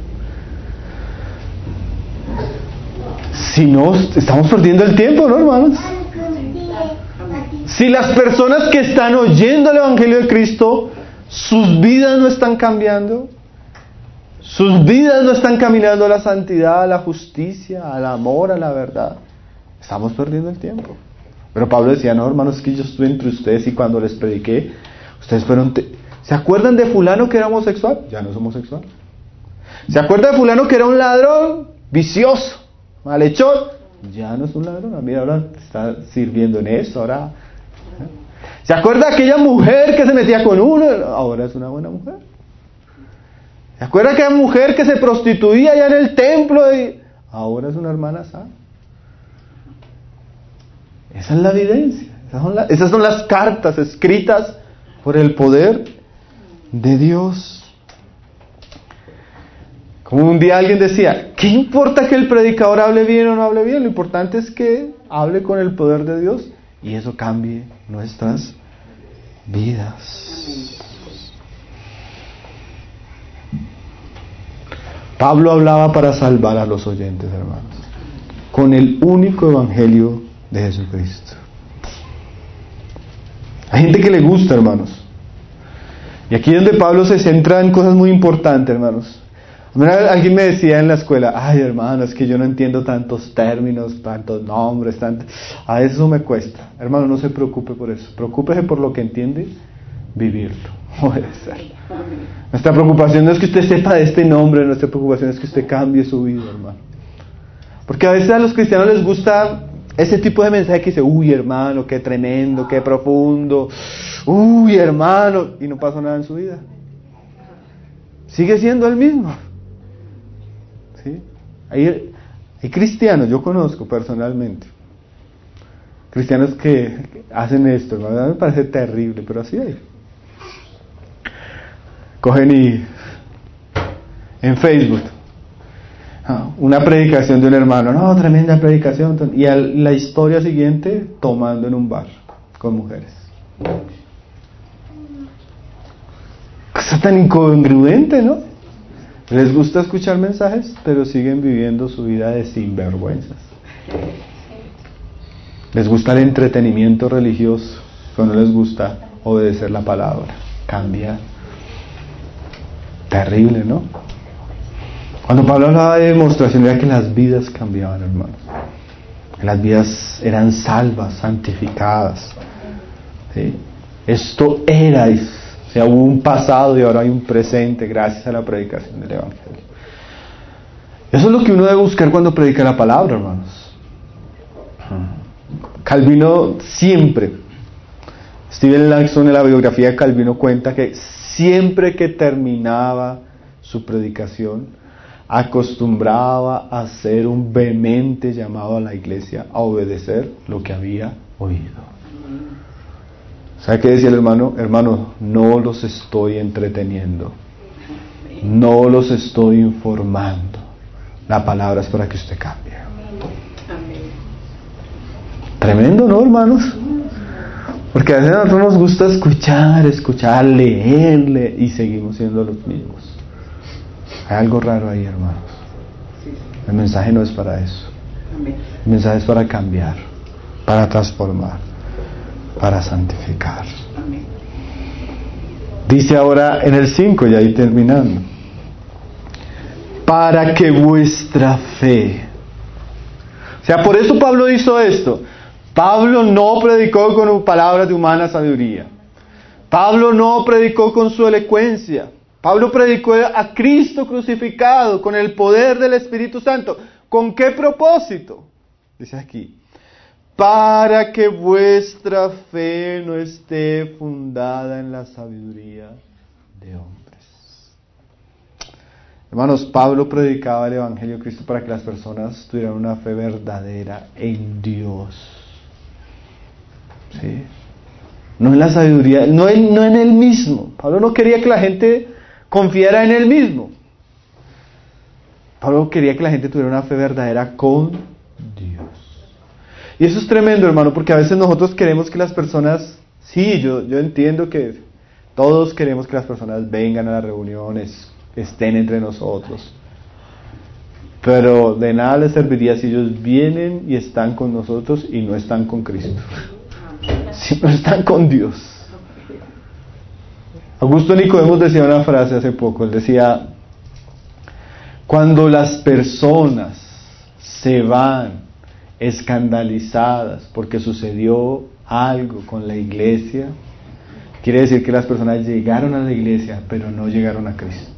Si no, estamos perdiendo el tiempo, ¿no, hermanos? Si las personas que están oyendo el Evangelio de Cristo, sus vidas no están cambiando, sus vidas no están caminando a la santidad, a la justicia, al amor, a la verdad, estamos perdiendo el tiempo. Pero Pablo decía, no, hermanos, es que yo estuve entre ustedes y cuando les prediqué, ustedes fueron... Te... ¿Se acuerdan de fulano que era homosexual? Ya no es homosexual. ¿Se acuerdan de fulano que era un ladrón vicioso, malhechor? Ya no es un ladrón. Mira, ahora está sirviendo en eso, ahora... ¿Se acuerda de aquella mujer que se metía con uno? Ahora es una buena mujer. ¿Se acuerda de aquella mujer que se prostituía allá en el templo? Y ahora es una hermana sana. Esa es la evidencia. Esas son, la, esas son las cartas escritas por el poder de Dios. Como un día alguien decía, ¿qué importa que el predicador hable bien o no hable bien? Lo importante es que hable con el poder de Dios y eso cambie nuestras vidas. Pablo hablaba para salvar a los oyentes, hermanos, con el único evangelio de Jesucristo. Hay gente que le gusta, hermanos, y aquí es donde Pablo se centra en cosas muy importantes, hermanos. Alguien me decía en la escuela, ay, hermano, es que yo no entiendo tantos términos, tantos nombres, tantos... a eso me cuesta. Hermano, no se preocupe por eso, preocúpese por lo que entiende, vivirlo, obedecerlo. Nuestra preocupación no es que usted sepa de este nombre, nuestra preocupación es que usted cambie su vida, hermano. Porque a veces a los cristianos les gusta ese tipo de mensaje que dice, uy, hermano, qué tremendo, qué profundo, uy, hermano, y no pasa nada en su vida. Sigue siendo el mismo. ¿Sí? Hay, hay cristianos, yo conozco personalmente, cristianos que hacen esto, la verdad me parece terrible, pero así hay. Cogen y en Facebook una predicación de un hermano, no, tremenda predicación, y a la historia siguiente tomando en un bar con mujeres. Cosa tan incongruente, ¿no? Les gusta escuchar mensajes, pero siguen viviendo su vida de sinvergüenzas. Les gusta el entretenimiento religioso, pero no les gusta obedecer la palabra. Cambia. Terrible, ¿no? Cuando Pablo hablaba de demostración, era que las vidas cambiaban, hermanos. Que las vidas eran salvas, santificadas. ¿Sí? Esto era, o sea, hubo un pasado y ahora hay un presente gracias a la predicación del Evangelio. Eso es lo que uno debe buscar cuando predica la palabra, hermanos. Calvino siempre, Steven Langson en la biografía de Calvino cuenta que siempre que terminaba su predicación, acostumbraba a hacer un vehemente llamado a la iglesia a obedecer lo que había oído. ¿Sabe qué decía el hermano? Hermano, no los estoy entreteniendo, no los estoy informando. La palabra es para que usted cambie. Tremendo, ¿no, hermanos? Porque a veces a nosotros nos gusta escuchar, escuchar, leerle y seguimos siendo los mismos. Hay algo raro ahí, hermanos. El mensaje no es para eso. El mensaje es para cambiar, para transformar, para santificar. Dice ahora en el cinco, ya ahí terminando, para que vuestra fe. O sea, por eso Pablo hizo esto. Pablo no predicó con palabras de humana sabiduría. Pablo no predicó con su elocuencia. Pablo predicó a Cristo crucificado con el poder del Espíritu Santo. ¿Con qué propósito? Dice aquí, para que vuestra fe no esté fundada en la sabiduría de hombres. Hermanos, Pablo predicaba el Evangelio de Cristo para que las personas tuvieran una fe verdadera en Dios. ¿Sí? No en la sabiduría, no en, no en él mismo. Pablo no quería que la gente confiara en él mismo. Pablo quería que la gente tuviera una fe verdadera con Dios. Y eso es tremendo, hermano, porque a veces nosotros queremos que las personas, sí, yo, yo entiendo que todos queremos que las personas vengan a las reuniones, estén entre nosotros. Pero de nada les serviría si ellos vienen y están con nosotros y no están con Cristo. Si no están con Dios. Augusto Nicodemos decía una frase hace poco, él decía, cuando las personas se van escandalizadas porque sucedió algo con la iglesia, quiere decir que las personas llegaron a la iglesia pero no llegaron a Cristo.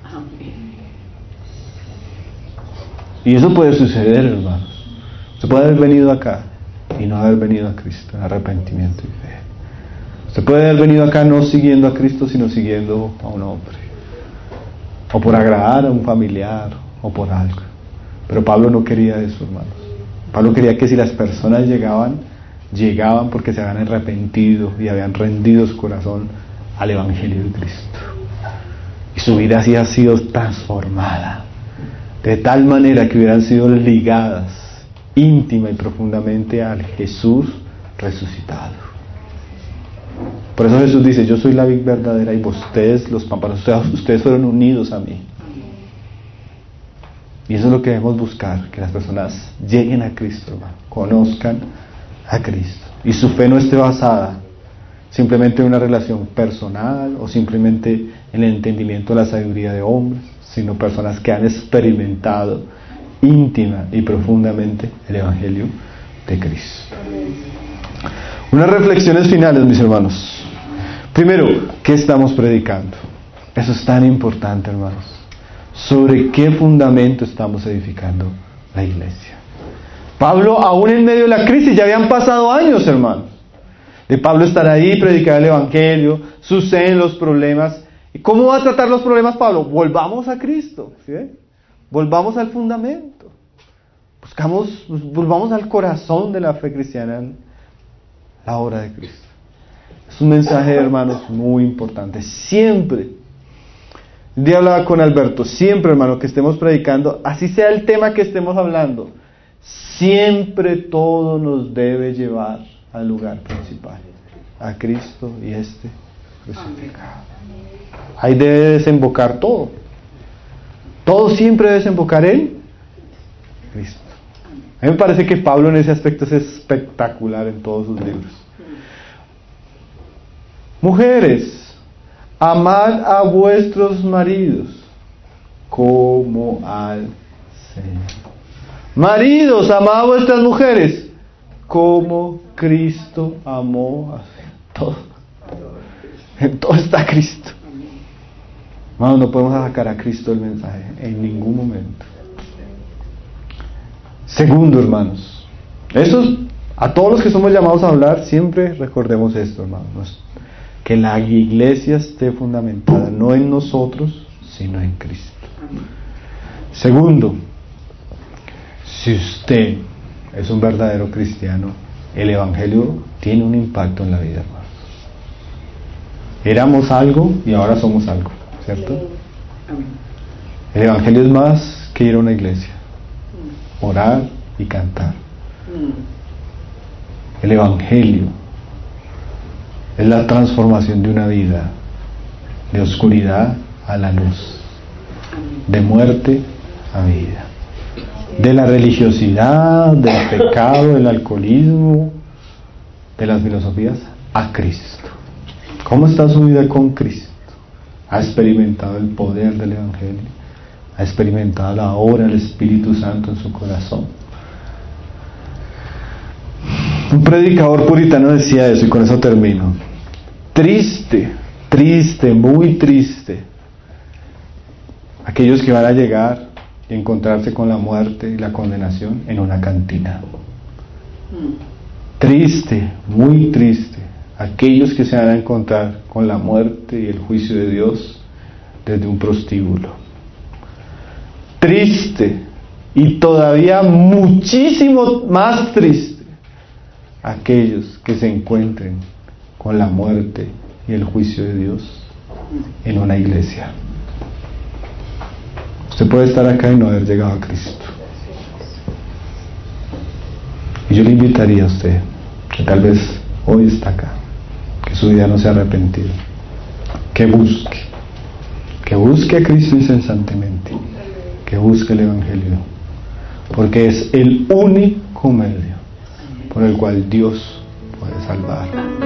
Y eso puede suceder, hermanos. Se puede haber venido acá y no haber venido a Cristo en arrepentimiento y fe. Se puede haber venido acá no siguiendo a Cristo, sino siguiendo a un hombre, o por agradar a un familiar, o por algo. Pero Pablo no quería eso, hermanos. Pablo quería que si las personas llegaban, llegaban porque se habían arrepentido y habían rendido su corazón al Evangelio de Cristo. Y su vida así ha sido transformada, de tal manera que hubieran sido ligadas íntima y profundamente al Jesús resucitado. Por eso Jesús dice, yo soy la vid verdadera y ustedes los pámpanos, ustedes, ustedes fueron unidos a mí. Y eso es lo que debemos buscar, que las personas lleguen a Cristo, hermano, conozcan a Cristo. Y su fe no esté basada simplemente en una relación personal o simplemente en el entendimiento de la sabiduría de hombres, sino personas que han experimentado íntima y profundamente el Evangelio de Cristo. Unas reflexiones finales, mis hermanos. Primero, ¿qué estamos predicando? Eso es tan importante, hermanos. ¿Sobre qué fundamento estamos edificando la iglesia? Pablo, aún en medio de la crisis, ya habían pasado años, hermanos, de Pablo estar ahí, predicar el Evangelio, suceden los problemas. ¿Y cómo va a tratar los problemas Pablo? Volvamos a Cristo, ¿sí? Volvamos al fundamento. Buscamos, volvamos al corazón de la fe cristiana, la obra de Cristo. Es un mensaje, hermanos, muy importante. Siempre, un día hablaba con Alberto, siempre, hermano, que estemos predicando, así sea el tema que estemos hablando, siempre todo nos debe llevar al lugar principal, a Cristo y este crucificado. Ahí debe desembocar todo. Todo siempre debe desembocar en Cristo. A mí me parece que Pablo en ese aspecto es espectacular en todos sus libros. Mujeres, amad a vuestros maridos como al Señor. Maridos, amad a vuestras mujeres como Cristo amó a todo. En todo está Cristo. Hermanos, no podemos sacar a Cristo del mensaje en ningún momento. Segundo, hermanos, eso es, a todos los que somos llamados a hablar, siempre recordemos esto, hermanos, que la iglesia esté fundamentada no en nosotros, sino en Cristo. Segundo, si usted es un verdadero cristiano, el Evangelio tiene un impacto en la vida, hermanos. Éramos algo y ahora somos algo, ¿cierto? El Evangelio es más que ir a una iglesia, orar y cantar. El Evangelio es la transformación de una vida de oscuridad a la luz, de muerte a vida, de la religiosidad, del pecado, del alcoholismo, de las filosofías a Cristo. ¿Cómo está su vida con Cristo? ¿Ha experimentado el poder del Evangelio? ¿Ha experimentado la obra del Espíritu Santo en su corazón? Un predicador puritano decía eso, y con eso termino. Triste, triste, muy triste, aquellos que van a llegar y encontrarse con la muerte y la condenación en una cantina. Triste, muy triste, aquellos que se van a encontrar con la muerte y el juicio de Dios desde un prostíbulo. Triste, y todavía muchísimo más triste, aquellos que se encuentren con la muerte y el juicio de Dios en una iglesia. Usted puede estar acá y no haber llegado a Cristo. Y yo le invitaría a usted, que tal vez hoy está acá, que su vida no se ha arrepentido, que busque, que busque a Cristo incesantemente, que busque el Evangelio, porque es el único medio por el cual Dios puede salvar.